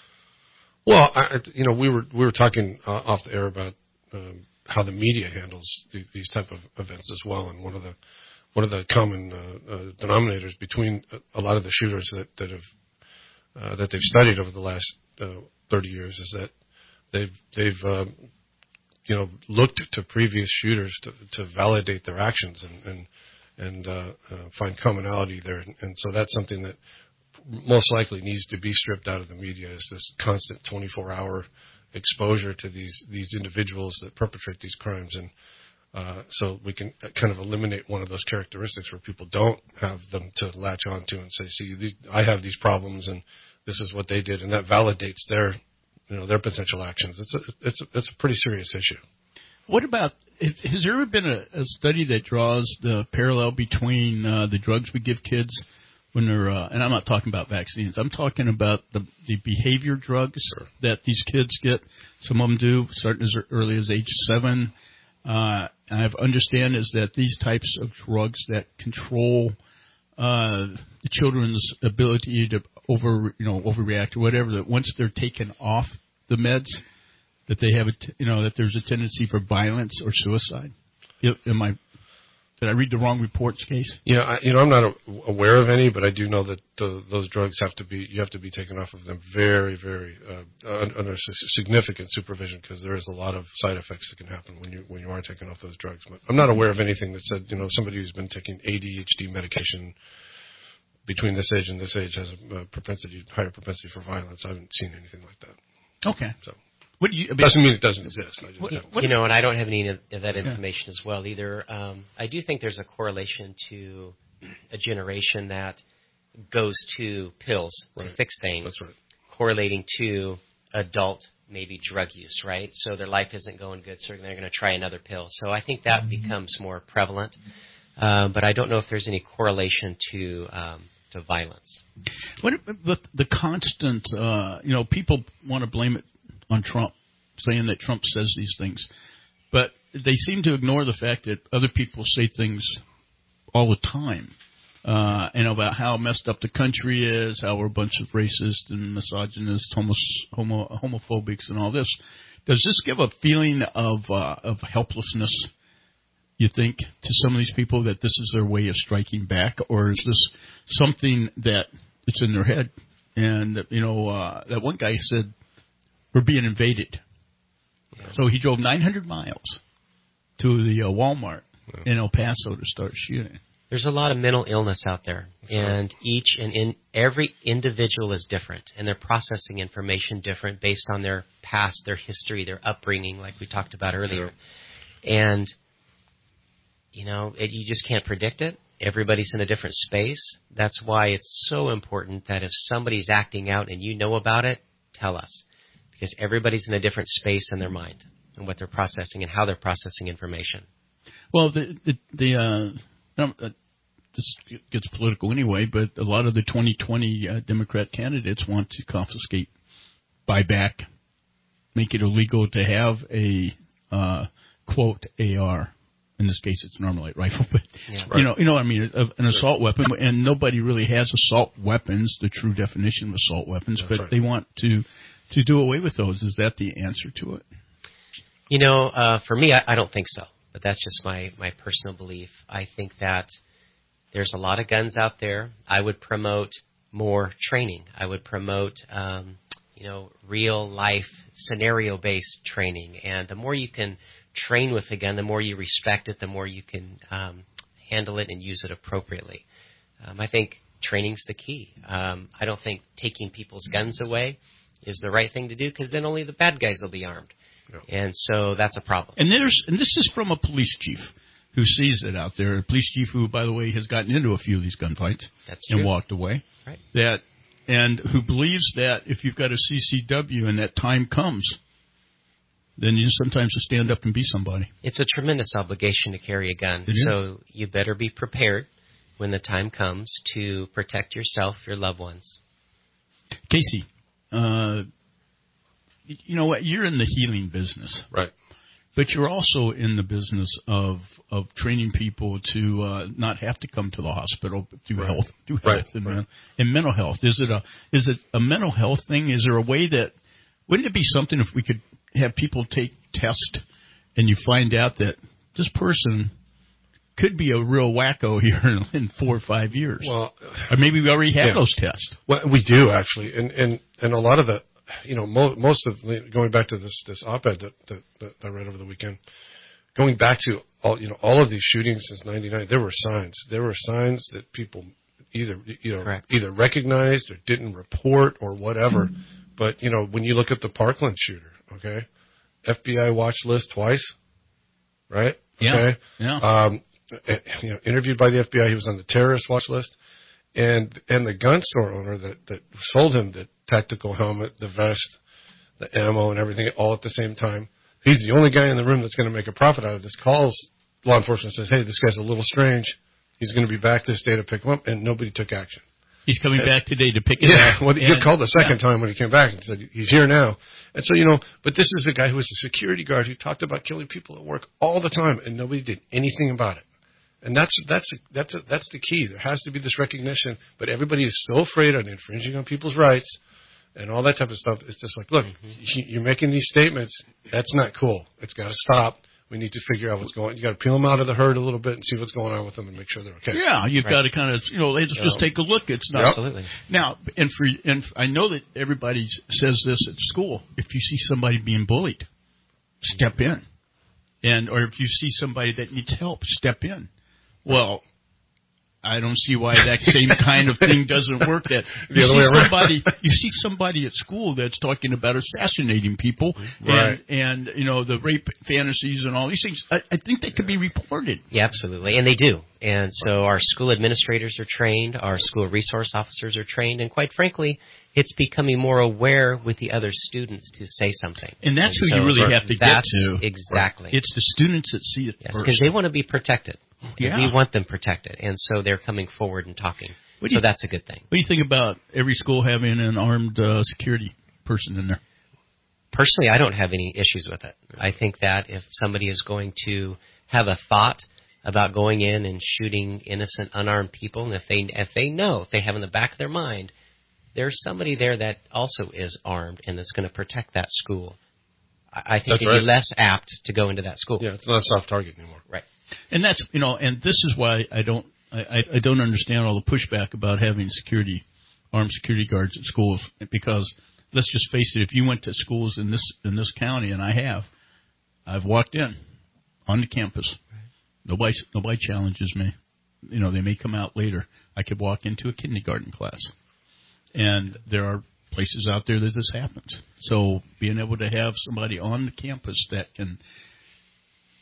Well, I, you know, we were we were talking uh, off the air about um, how the media handles th- these type of events as well, and one of the one of the common uh, uh, denominators between a lot of the shooters that that have uh, that they've studied over the last uh, thirty years is that they've they've um, you know looked to previous shooters to, to validate their actions and and and uh, uh, find commonality there, and, and so that's something that most likely needs to be stripped out of the media, is this constant twenty-four hour exposure to these these individuals that perpetrate these crimes, and uh, so we can kind of eliminate one of those characteristics where people don't have them to latch onto and say, see, these, I have these problems and this is what they did, and that validates their you know their potential actions. It's a, it's a, it's a pretty serious issue. What about, has there ever been a, a study that draws the parallel between uh, the drugs we give kids when they're, uh, and I'm not talking about vaccines, I'm talking about the, the behavior drugs sure. that these kids get. Some of them do, starting as early as age seven. Uh, and I understand is that these types of drugs that control uh, the children's ability to over, you know, overreact or whatever, that once they're taken off the meds, that they have a, t- you know, that there's a tendency for violence or suicide. Am I? Did I read the wrong reports, Case? Yeah, I, you know, I'm not a, aware of any, but I do know that the, those drugs have to be you have to be taken off of them very, very uh, under significant supervision, because there is a lot of side effects that can happen when you when you are taking off those drugs. But I'm not aware of anything that said, you know, somebody who's been taking A D H D medication between this age and this age has a, a propensity, higher propensity for violence. I haven't seen anything like that. Okay. So. What do you, I mean, doesn't mean it doesn't exist. I just what, haven't. You know, and I don't have any of that information yeah. as well either. Um, I do think there's a correlation to a generation that goes to pills right. to fix things, That's right. correlating to adult maybe drug use, right? So their life isn't going good, so they're going to try another pill. So I think that mm-hmm. becomes more prevalent, um, but I don't know if there's any correlation to um, to violence. What the, the constant, uh, you know, people want to blame it on Trump, saying that Trump says these things. But they seem to ignore the fact that other people say things all the time, uh, and about how messed up the country is, how we're a bunch of racist and misogynist, homo, homo, homophobics and all this. Does this give a feeling of uh, of helplessness, you think, to some of these people, that this is their way of striking back? Or is this something that it's in their head? And, you know, uh, that one guy said, we're being invaded. Yeah. So he drove nine hundred miles to the uh, Walmart yeah. in El Paso to start shooting. There's a lot of mental illness out there, and each and in every individual is different, and they're processing information different based on their past, their history, their upbringing, like we talked about earlier. And, you know, it, you just can't predict it. Everybody's in a different space. That's why it's so important that if somebody's acting out and you know about it, tell us. Because everybody's in a different space in their mind and what they're processing and how they're processing information. Well, the the, the uh, um, uh, this gets political anyway, but a lot of the twenty twenty uh, Democrat candidates want to confiscate, buy back, make it illegal to have a uh, quote A R. In this case, it's an Armalite rifle, but yeah, right. you know, you know what I mean, an assault weapon, and nobody really has assault weapons, the true definition of assault weapons, That's but right. they want to to do away with those. Is that the answer to it? You know, uh, for me, I, I don't think so, but that's just my, my personal belief. I think that there's a lot of guns out there. I would promote more training. I would promote, um, you know, real life scenario-based training, and the more you can train with a gun, the more you respect it, the more you can um, handle it and use it appropriately. Um, I think training's the key. Um, I don't think taking people's guns away is the right thing to do, because then only the bad guys will be armed. No. And so that's a problem. And there's and this is from a police chief who sees it out there. A police chief who, by the way, has gotten into a few of these gunfights that's and true. walked away. Right. That and who believes that if you've got a C C W and that time comes, then you sometimes just stand up and be somebody. It's a tremendous obligation to carry a gun. It so is. You better be prepared when the time comes to protect yourself, your loved ones. Casey, uh, you know what? You're in the healing business. Right. But you're also in the business of of training people to uh, not have to come to the hospital through right. health, through right. health and, right. and mental health. Is it a is it a mental health thing? Is there a way that wouldn't it be something if we could have people take tests and you find out that this person could be a real wacko here in four or five years? Well, or maybe we already have yeah. those tests. Well, we do actually, and and and a lot of the, you know, mo- most of going back to this this op-ed that, that, that I read over the weekend, going back to all you know all of these shootings since ninety-nine, there were signs. There were signs that people either you know Correct. either recognized or didn't report or whatever. Mm-hmm. But you know, when you look at the Parkland shooter. Okay, F B I watch list twice, right? Yeah. Okay. Yeah. Um, you know, interviewed by the F B I, he was on the terrorist watch list, and and the gun store owner that that sold him the tactical helmet, the vest, the ammo, and everything all at the same time. He's the only guy in the room that's going to make a profit out of this. Calls law enforcement, says, "Hey, this guy's a little strange. He's going to be back this day to pick him up," and nobody took action. He's coming back today to pick it yeah, up. Well, he and, called the second yeah. time when he came back and said, he's here now. And so, you know, but this is a guy who was a security guard who talked about killing people at work all the time, and nobody did anything about it. And that's that's that's that's the key. There has to be this recognition, but everybody is so afraid of infringing on people's rights and all that type of stuff. It's just like, look, mm-hmm. you're making these statements. That's not cool. It's got to stop. We need to figure out what's going on. You got to peel them out of the herd a little bit and see what's going on with them and make sure they're okay. Yeah, you've right. got to kind of, you know, let's just take a look. It's not. Absolutely. Now, and for and I know that everybody says this at school. If you see somebody being bullied, step in. And or if you see somebody that needs help, step in. Well, I don't see why that same kind of thing doesn't work. That you the other see way around. somebody, you see somebody at school that's talking about assassinating people, right. and, and you know the rape fantasies and all these things. I, I think they could be reported. Yeah, absolutely, and they do. And so our school administrators are trained, our school resource officers are trained, and quite frankly, it's becoming more aware with the other students to say something. And that's and who so you really have to get to. Exactly. It's the students that see it yes, first. because they want to be protected. Yeah. We want them protected, and so they're coming forward and talking. So you, that's a good thing. What do you think about every school having an armed uh, security person in there? Personally, I don't have any issues with it. I think that if somebody is going to have a thought about going in and shooting innocent, unarmed people, and if they if they know, if they have in the back of their mind, there's somebody there that also is armed and that's going to protect that school, I think That's you'd right. be less apt to go into that school. Yeah, it's not a soft target anymore. Right. And that's, you know, and this is why I don't, I, I don't understand all the pushback about having security, armed security guards at schools, because let's just face it, if you went to schools in this, in this county, and I have, I've walked in on the campus. Right. Nobody, nobody challenges me. You know, they may come out later. I could walk into a kindergarten class, and there are places out there that this happens. So being able to have somebody on the campus that can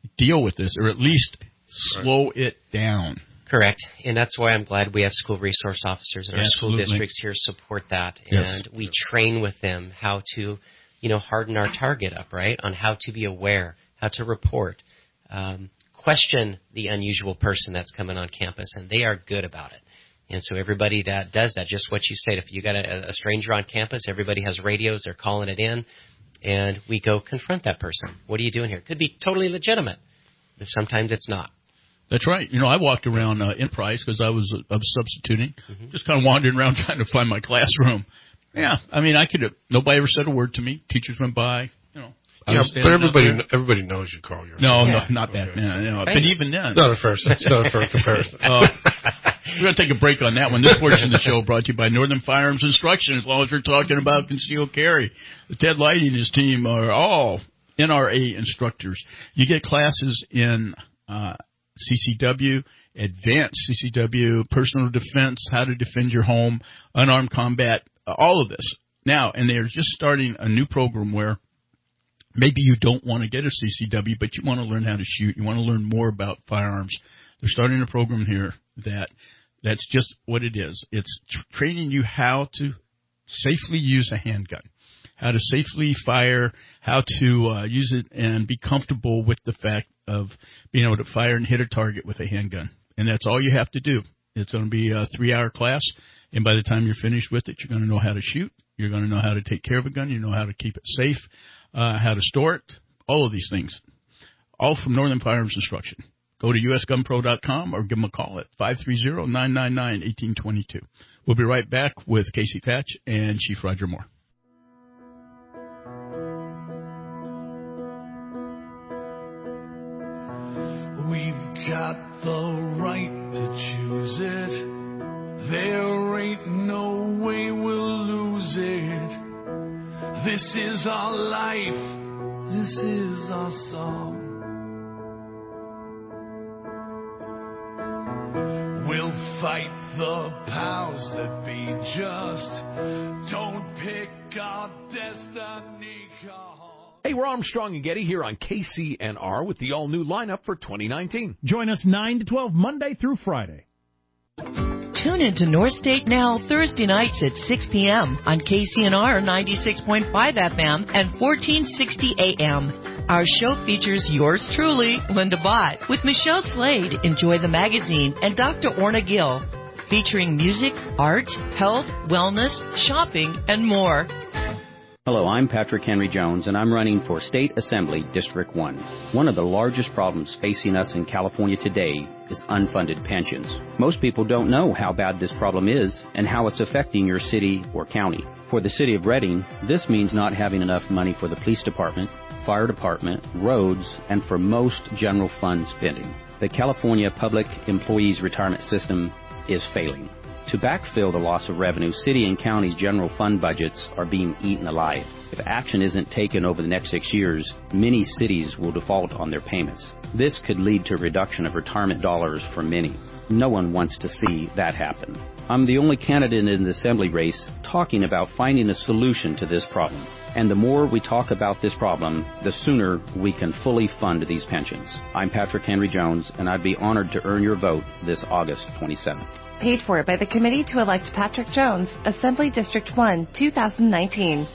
deal with this, or at least slow it down. Correct. And that's why I'm glad we have school resource officers in our Absolutely. school districts here support that. Yes. And we train with them how to, you know, harden our target up, right, on how to be aware, how to report, um, question the unusual person that's coming on campus, and they are good about it. And so everybody that does that, just what you said, if you got a, a stranger on campus, everybody has radios, they're calling it in, and we go confront that person. What are you doing here? It could be totally legitimate, but sometimes it's not. That's right. You know, I walked around uh, Enterprise because I was, uh, I was substituting, mm-hmm. just kind of wandering around trying to find my classroom. Yeah, I mean, I could have, nobody ever said a word to me. Teachers went by, you know. Yeah, but everybody everybody knows you call yourself. No, yeah. no, not that. Okay. No, no. But even then. It's not a fair, it's not a fair comparison. uh, we're going to take a break on that one. This portion of the show brought to you by Northern Firearms Instruction, as long as we're talking about concealed carry. Ted Lighty and his team are all N R A instructors. You get classes in uh, C C W, advanced C C W, personal defense, how to defend your home, unarmed combat, all of this. Now, and they're just starting a new program where maybe you don't want to get a C C W, but you want to learn how to shoot. You want to learn more about firearms. They're starting a program here that that's just what it is. It's tr- training you how to safely use a handgun, how to safely fire, how to uh, use it and be comfortable with the fact of being able to fire and hit a target with a handgun. And that's all you have to do. It's going to be a three-hour class, and by the time you're finished with it, you're going to know how to shoot. You're going to know how to take care of a gun. You know how to keep it safe. Uh, how to store it, all of these things, all from Northern Firearms Instruction. Go to U S gun pro dot com or give them a call at five three zero, nine nine nine, one eight two two. We'll be right back with Casey Thatch and Chief Roger Moore. We've got the right to choose it. There ain't no way we'll lose it. This is our life, this is our song. We'll fight the powers that be, just don't pick our destiny call. Hey, we're Armstrong and Getty here on K C N R with the all-new lineup for twenty nineteen. Join us nine to twelve Monday through Friday. Tune into North State Now Thursday nights at six p.m. on K C N R ninety-six point five F M and fourteen sixty A M. Our show features yours truly, Linda Bott, with Michelle Slade, Enjoy the Magazine, and Doctor Orna Gill, featuring music, art, health, wellness, shopping, and more. Hello, I'm Patrick Henry Jones, and I'm running for State Assembly District one. One of the largest problems facing us in California today is unfunded pensions. Most people don't know how bad this problem is and how it's affecting your city or county. For the city of Redding, this means not having enough money for the police department, fire department, roads, and for most general fund spending. The California Public Employees Retirement System is failing. To backfill the loss of revenue, city and county's general fund budgets are being eaten alive. If action isn't taken over the next six years, many cities will default on their payments. This could lead to a reduction of retirement dollars for many. No one wants to see that happen. I'm the only candidate in the assembly race talking about finding a solution to this problem. And the more we talk about this problem, the sooner we can fully fund these pensions. I'm Patrick Henry Jones, and I'd be honored to earn your vote this August twenty-seventh. Paid for by the Committee to Elect Patrick Jones, Assembly District one, two thousand nineteen.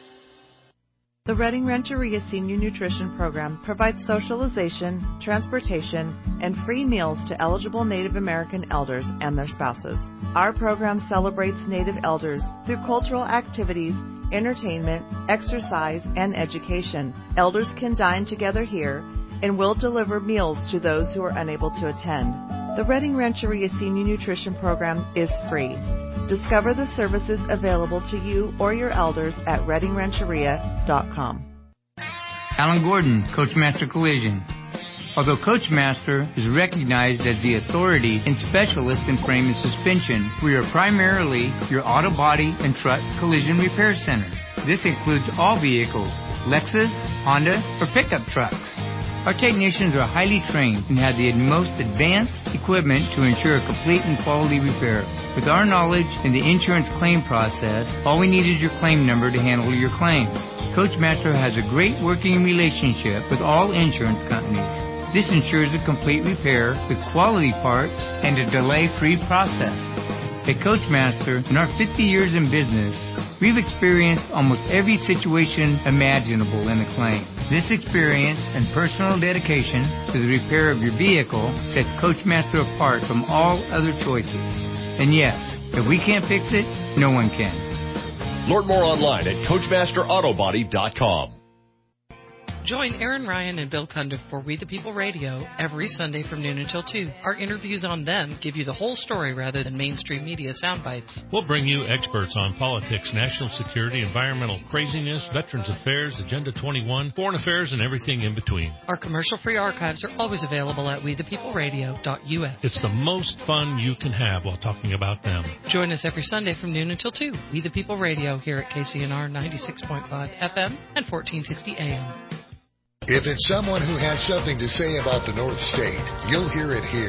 The Redding Rancheria Senior Nutrition Program provides socialization, transportation, and free meals to eligible Native American elders and their spouses. Our program celebrates Native elders through cultural activities, entertainment, exercise, and education. Elders can dine together here, and will deliver meals to those who are unable to attend. The Redding Rancheria Senior Nutrition Program is free. Discover the services available to you or your elders at redding rancheria dot com. Alan Gordon, Coachmaster Collision. Although Coachmaster is recognized as the authority and specialist in frame and suspension, we are primarily your auto body and truck collision repair center. This includes all vehicles, Lexus, Honda, or pickup trucks. Our technicians are highly trained and have the most advanced equipment to ensure a complete and quality repair. With our knowledge in the insurance claim process, all we need is your claim number to handle your claim. Coachmaster has a great working relationship with all insurance companies. This ensures a complete repair with quality parts and a delay-free process. At Coachmaster, in our fifty years in business, we've experienced almost every situation imaginable in a claim. This experience and personal dedication to the repair of your vehicle sets Coachmaster apart from all other choices. And yes, if we can't fix it, no one can. Learn more online at Coachmaster Auto Body dot com. Join Aaron Ryan and Bill Cundiff for We the People Radio every Sunday from noon until two. Our interviews on them give you the whole story rather than mainstream media sound bites. We'll bring you experts on politics, national security, environmental craziness, Veterans Affairs, Agenda twenty-one, foreign affairs, and everything in between. Our commercial-free archives are always available at we the people radio dot U S. It's the most fun you can have while talking about them. Join us every Sunday from noon until two. We the People Radio here at K C N R ninety-six point five F M and fourteen sixty A M. If it's someone who has something to say about the North State, you'll hear it here.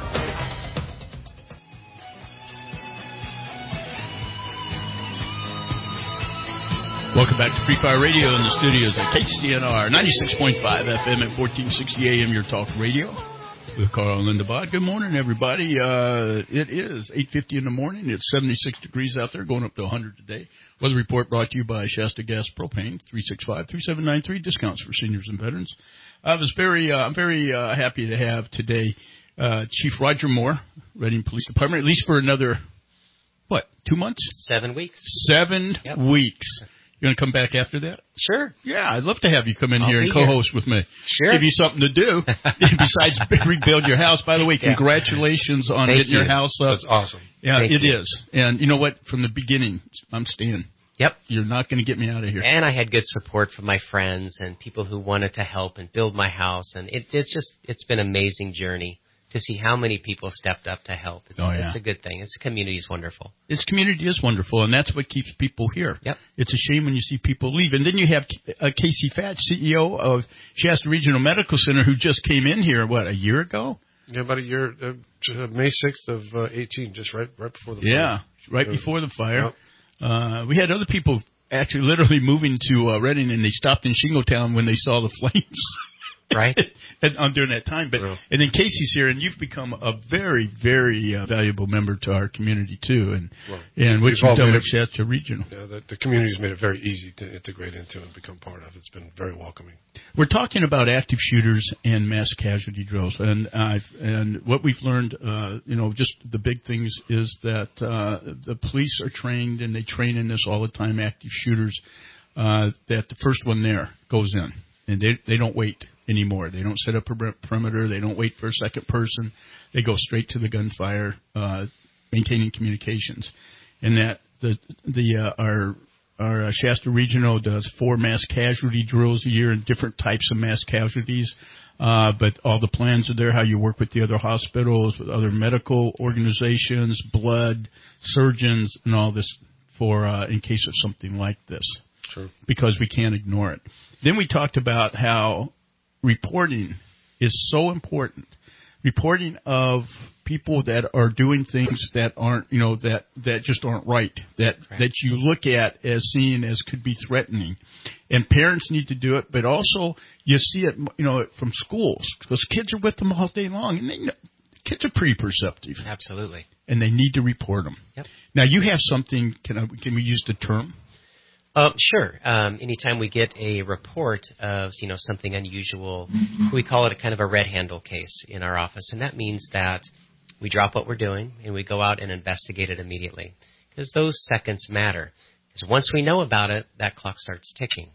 Welcome back to Free Fire Radio in the studios at K C N R ninety-six point five F M and fourteen sixty A M, your talk radio. With Carl and Linda Bod. Good morning, everybody. Uh, it is eight fifty in the morning. It's seventy-six degrees out there, going up to one hundred today. Weather report brought to you by Shasta Gas Propane, three six five, three seven nine three, discounts for seniors and veterans. I was very, uh, I'm very uh, happy to have today uh, Chief Roger Moore, Reading Police Department, at least for another, what, two months? Seven weeks. Seven yep. weeks. You going to come back after that? Sure. Yeah, I'd love to have you come in I'll here and co-host here. with me. Sure. Give you something to do besides rebuild your house. By the way, congratulations on Thank getting you. your house up. That's awesome. Yeah, Thank it you. is. And you know what? From the beginning, I'm staying. Yep. You're not going to get me out of here. And I had good support from my friends and people who wanted to help and build my house. And it, it's just, it's been an amazing journey to see how many people stepped up to help. It's, oh, yeah. it's a good thing. Its community is wonderful. Its community is wonderful, and that's what keeps people here. Yep. It's a shame when you see people leave. And then you have uh, Casey Fatch, C E O of Shasta Regional Medical Center, who just came in here, what, a year ago? Yeah, about a year, uh, May sixth of uh, eighteen, just right right before the fire. Yeah, right uh, before the fire. Yep. Uh, we had other people actually literally moving to uh, Reading, and they stopped in Shingletown when they saw the flames. Right. and, um, during that time. But Yeah. And then Casey's here, and you've become a very, very uh, valuable member to our community, too, and Well, and what we've you've all done made with Shasta Regional. Yeah, the, the community's made it very easy to integrate into and become part of. It's been very welcoming. We're talking about active shooters and mass casualty drills, and uh, and what we've learned, uh, you know, just the big things is that uh, the police are trained, and they train in this all the time, active shooters, uh, that the first one there goes in, and they they don't wait anymore. They don't set up a perimeter. They don't wait for a second person. They go straight to the gunfire, uh, maintaining communications, and that the the uh, our our uh, Shasta Regional does four mass casualty drills a year and different types of mass casualties. Uh, but all the plans are there, how you work with the other hospitals, with other medical organizations, blood, surgeons, and all this for uh, in case of something like this. Sure. Because we can't ignore it. Then we talked about how reporting is so important. Reporting of people that are doing things that aren't, you know, that, that just aren't right, that, Right. that you look at as seen as could be threatening. And parents need to do it, but also you see it, you know, from schools, because kids are with them all day long, and they, kids are pretty perceptive. Absolutely. And they need to report them. Yep. Now, you have something, can I, can we use the term? Um, sure. Um, anytime we get a report of, you know, something unusual, we call it a kind of a red handle case in our office, and that means that we drop what we're doing and we go out and investigate it immediately, because those seconds matter. Because once we know about it, that clock starts ticking,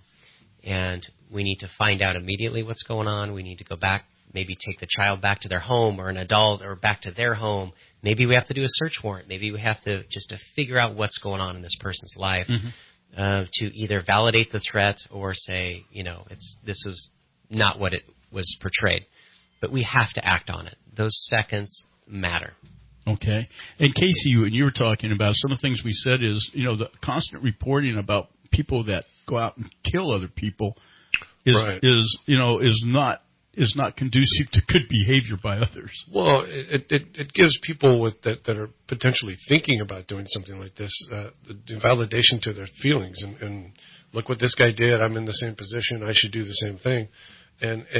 and we need to find out immediately what's going on. We need to go back, maybe take the child back to their home, or an adult, or back to their home. Maybe we have to do a search warrant. Maybe we have to just to figure out what's going on in this person's life. Mm-hmm. Uh, to either validate the threat or say, you know, it's this was not what it was portrayed. But we have to act on it. Those seconds matter. Okay. And Casey, you, you were talking about some of the things we said is, you know, the constant reporting about people that go out and kill other people is, Right. is you know, is not is not conducive to good behavior by others. Well, it it, it gives people with that, that are potentially thinking about doing something like this uh, the, the validation to their feelings, and, and look what this guy did. I'm in the same position. I should do the same thing. And and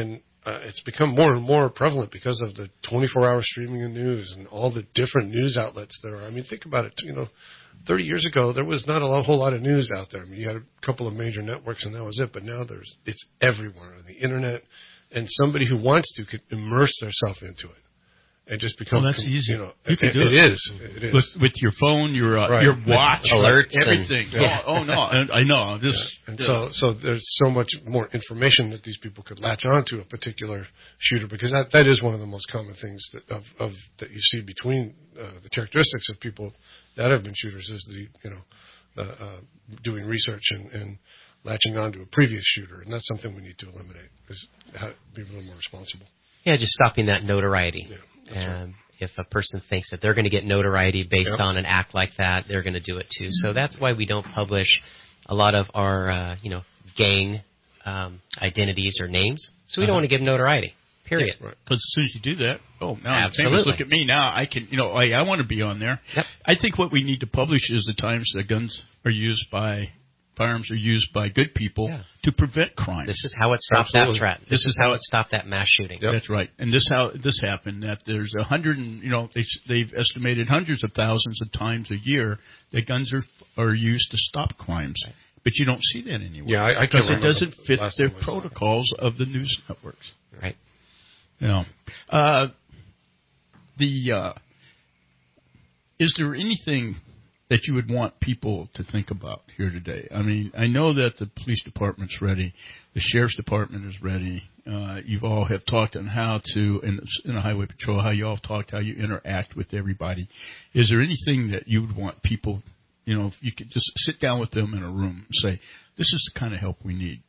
uh, it's become more and more prevalent because of the twenty-four hour streaming of news and all the different news outlets there are. I mean, think about it. You know, thirty years ago, there was not a whole lot of news out there. I mean, you had a couple of major networks and that was it. But now there's it's everywhere on the internet, and somebody who wants to could immerse themselves into it. And just become. Well, that's easy. You know, you can it, do it. It is. It is. With, with your phone, your uh, right. your watch, alerts, everything. And, yeah. oh, oh no, and I know this. Yeah. And yeah. so, so there's so much more information that these people could latch onto a particular shooter, because that that is one of the most common things that of, of that you see between uh, the characteristics of people that have been shooters is the you know the, uh, doing research and, and latching onto a previous shooter, and that's something we need to eliminate. Is how, be a little more responsible. Yeah, just stopping that notoriety. Yeah, um, if a person thinks that they're going to get notoriety based yep. on an act like that, they're going to do it too. So that's why we don't publish a lot of our, uh, you know, gang um, identities or names. So we uh-huh. don't want to give notoriety. Period. Because yeah, right. as soon as you do that, oh, now Absolutely. I'm famous. Look at me now. I can, you know, I, I want to be on there. Yep. I think what we need to publish is the times that guns are used by. Firearms are used by good people yeah. to prevent crime. This is how it stopped Absolutely. that threat. This, this is, is how it stopped that mass shooting. Yep. That's right. And this how this happened. That there's a hundred, and you know, they, they've estimated hundreds of thousands of times a year that guns are are used to stop crimes. Right. But you don't see that anywhere. Yeah, I, I because can't it doesn't fit their protocols of the news networks. Right. You know, uh, the uh, is there anything that you would want people to think about here today? I mean, I know that the police department's ready, the sheriff's department is ready. Uh, you've all have talked on how to, in, in a highway patrol, how you all talked, how you interact with everybody. Is there anything that you would want people, you know, if you could just sit down with them in a room and say, this is the kind of help we need?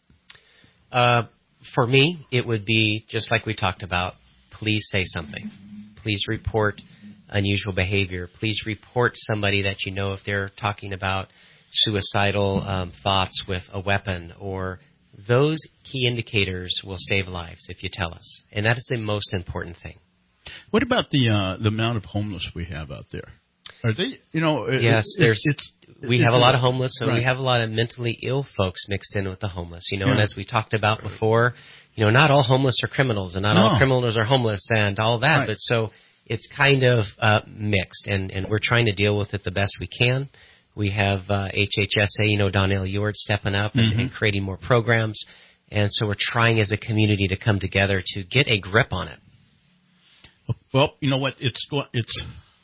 Uh, for me, it would be just like we talked about. Please say something. Please report unusual behavior. Please report somebody that you know if they're talking about suicidal um, thoughts with a weapon, or those key indicators will save lives if you tell us. And that is the most important thing. What about the uh, the amount of homeless we have out there? Are they, you know... Yes, it, there's. It's, we it's, have a lot of homeless, and right. we have a lot of mentally ill folks mixed in with the homeless. You know, yeah. and as we talked about before, you know, not all homeless are criminals, and not no. all criminals are homeless, and all that. Right. But so it's kind of uh, mixed, and, and we're trying to deal with it the best we can. We have uh, H H S A, you know, Donnell Ewart stepping up and, mm-hmm. and creating more programs, and so we're trying as a community to come together to get a grip on it. Well, you know what? It's it's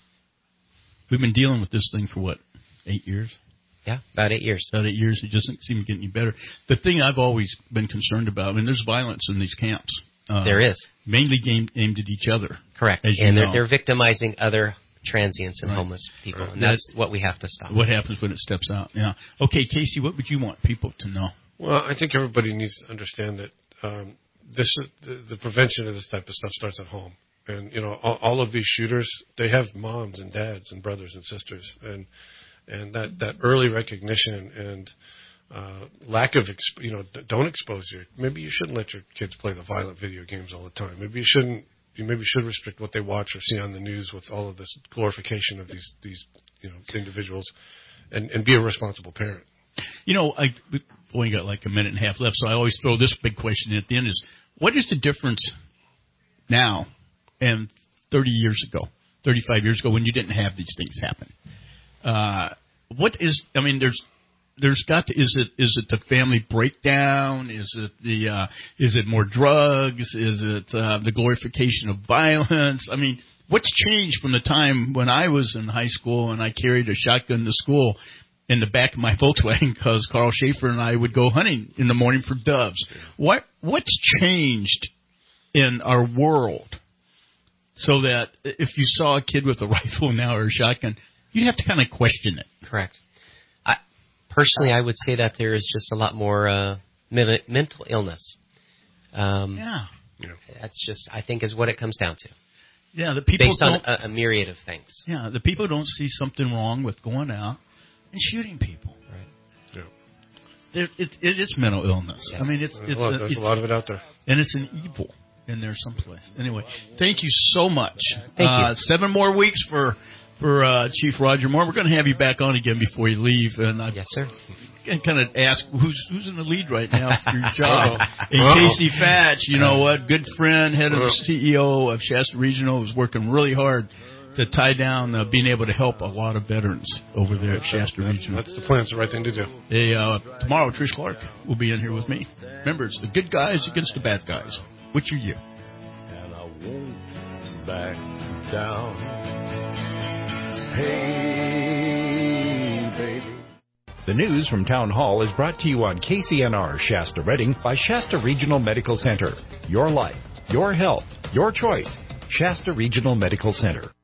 we've been dealing with this thing for what, eight years? Yeah, about eight years. About eight years. It doesn't seem to get any better. The thing I've always been concerned about, I mean, there's violence in these camps. Uh, there is. Mainly aimed, aimed at each other. Correct. And they're, they're victimizing other transients and right. homeless people. Right. And that's, that's what we have to stop. What happens when it steps out. Yeah. Okay, Casey, what would you want people to know? Well, I think everybody needs to understand that um, this is, the, the prevention of this type of stuff starts at home. And, you know, all, all of these shooters, they have moms and dads and brothers and sisters. And and that, that early recognition and uh, lack of, exp- you know, don't expose your, maybe you shouldn't let your kids play the violent video games all the time. Maybe you shouldn't, you maybe should restrict what they watch or see on the news with all of this glorification of these, these you know, individuals, and, and be a responsible parent. You know, I we only got like a minute and a half left, so I always throw this big question at the end is, what is the difference now and thirty years ago, thirty-five years ago when you didn't have these things happen? Uh, what is, I mean, there's, there's got to, is it, is it the family breakdown? Is it the, uh, is it more drugs? Is it, uh, the glorification of violence? I mean, what's changed from the time when I was in high school and I carried a shotgun to school in the back of my Volkswagen because Carl Schaefer and I would go hunting in the morning for doves? What, what's changed in our world so that if you saw a kid with a rifle now or a shotgun, you'd have to kind of question it? Correct. I, personally, I would say that there is just a lot more uh, mental illness. Um, yeah. That's just, I think, is what it comes down to. Yeah, the people based on don't, a, a myriad of things. Yeah, the people don't see something wrong with going out and shooting people. Right. Yeah. There, it, it is mental illness. Yes. I mean, it's, there's, it's a lot, a, there's it's, a lot of it out there. And it's an evil in there someplace. Anyway, thank you so much. Thank uh, you. Seven more weeks for for uh, Chief Roger Moore. We're going to have you back on again before you leave. And I, yes, sir. kind of ask who's who's in the lead right now for your job. And Casey Fatch, you know what, good friend, head of the C E O of Shasta Regional, was working really hard to tie down uh, being able to help a lot of veterans over there at Shasta Regional. That's the plan. It's the right thing to do. Hey, uh, tomorrow, Trish Clark will be in here with me. Remember, it's the good guys against the bad guys. Which are you? And I won't back down. Hey, baby. The news from Town Hall is brought to you on K C N R Shasta Redding by Shasta Regional Medical Center. Your life, your health, your choice. Shasta Regional Medical Center.